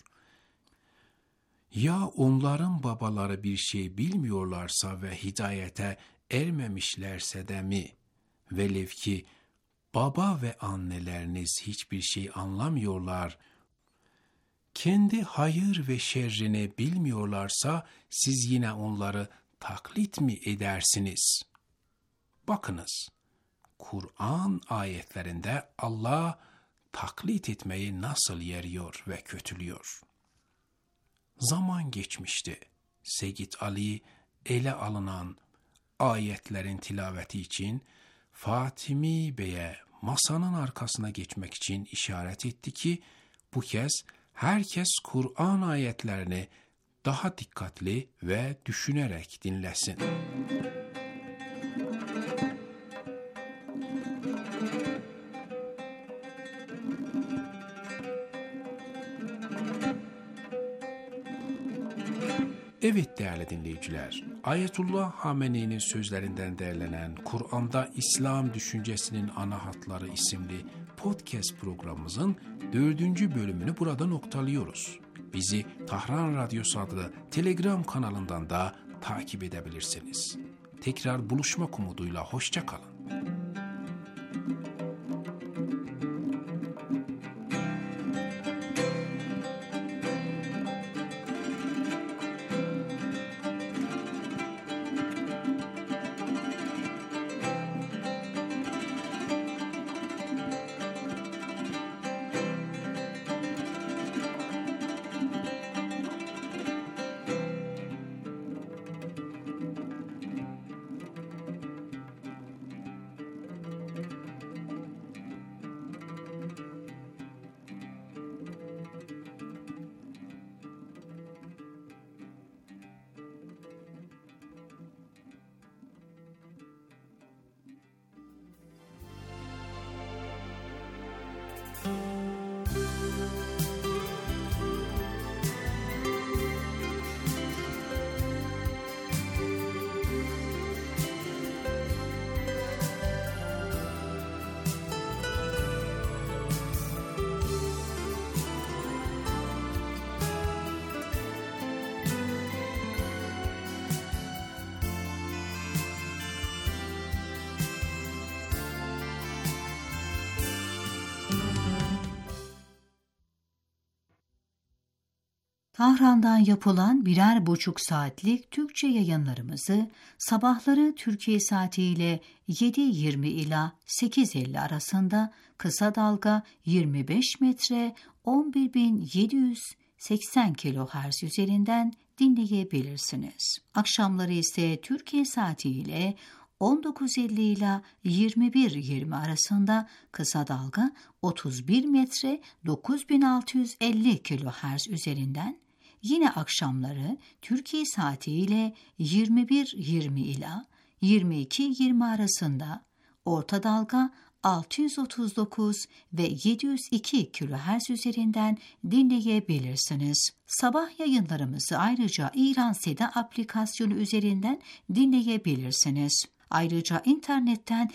Ya onların babaları bir şey bilmiyorlarsa ve hidayete ermemişlerse de mi? Velev ki baba ve anneleriniz hiçbir şey anlamıyorlar. Kendi hayır ve şerrini bilmiyorlarsa siz yine onları taklit mi edersiniz? Bakınız, Kur'an ayetlerinde Allah taklit etmeyi nasıl yeriyor ve kötülüyor. Zaman geçmişti. Seyyid Ali ele alınan ayetlerin tilaveti için Fatimi Bey'e masanın arkasına geçmek için işaret etti ki bu kez herkes Kur'an ayetlerini daha dikkatli ve düşünerek dinlesin. Evet değerli dinleyiciler, Ayetullah Hamene'nin sözlerinden derlenen Kur'an'da İslam Düşüncesinin Ana Hatları isimli podcast programımızın 4. bölümünü burada noktalıyoruz. Bizi Tahran Radyosu adlı Telegram kanalından da takip edebilirsiniz. Tekrar buluşmak umuduyla hoşça kalın. Tahran'dan yapılan 1,5 saatlik Türkçe yayınlarımızı sabahları Türkiye saatiyle 7:20 ila 8:50 arasında kısa dalga 25 metre 11.780 kHz üzerinden dinleyebilirsiniz. Akşamları ise Türkiye saatiyle 19:50 ila 21:20 arasında kısa dalga 31 metre 9650 kHz üzerinden, yine akşamları Türkiye saatiyle 21:20 ila 22:20 arasında orta dalga 639 ve 702 kHz üzerinden dinleyebilirsiniz. Sabah yayınlarımızı ayrıca İran Seda aplikasyonu üzerinden dinleyebilirsiniz. Ayrıca internetten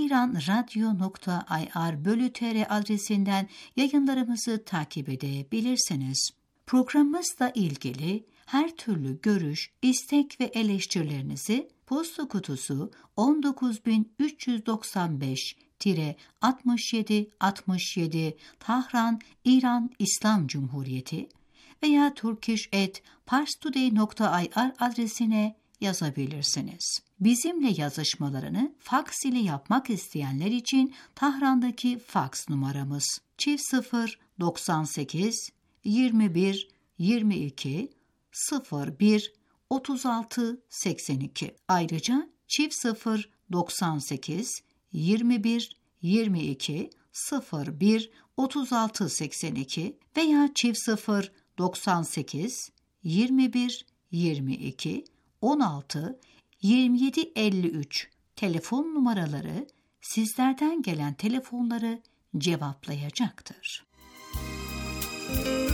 iranradio.ir/tr adresinden yayınlarımızı takip edebilirsiniz. Programımızla ilgili her türlü görüş, istek ve eleştirilerinizi posta kutusu 19395-6767 Tahran, İran İslam Cumhuriyeti veya turkish@parstoday.ir adresine yazabilirsiniz. Bizimle yazışmalarını faks ile yapmak isteyenler için Tahran'daki faks numaramız +0 98 21 22 01 36 82. Ayrıca +0 98 21 22 01 36 82 veya +0 98 21 22 16 27 53 telefon numaraları sizlerden gelen telefonları cevaplayacaktır.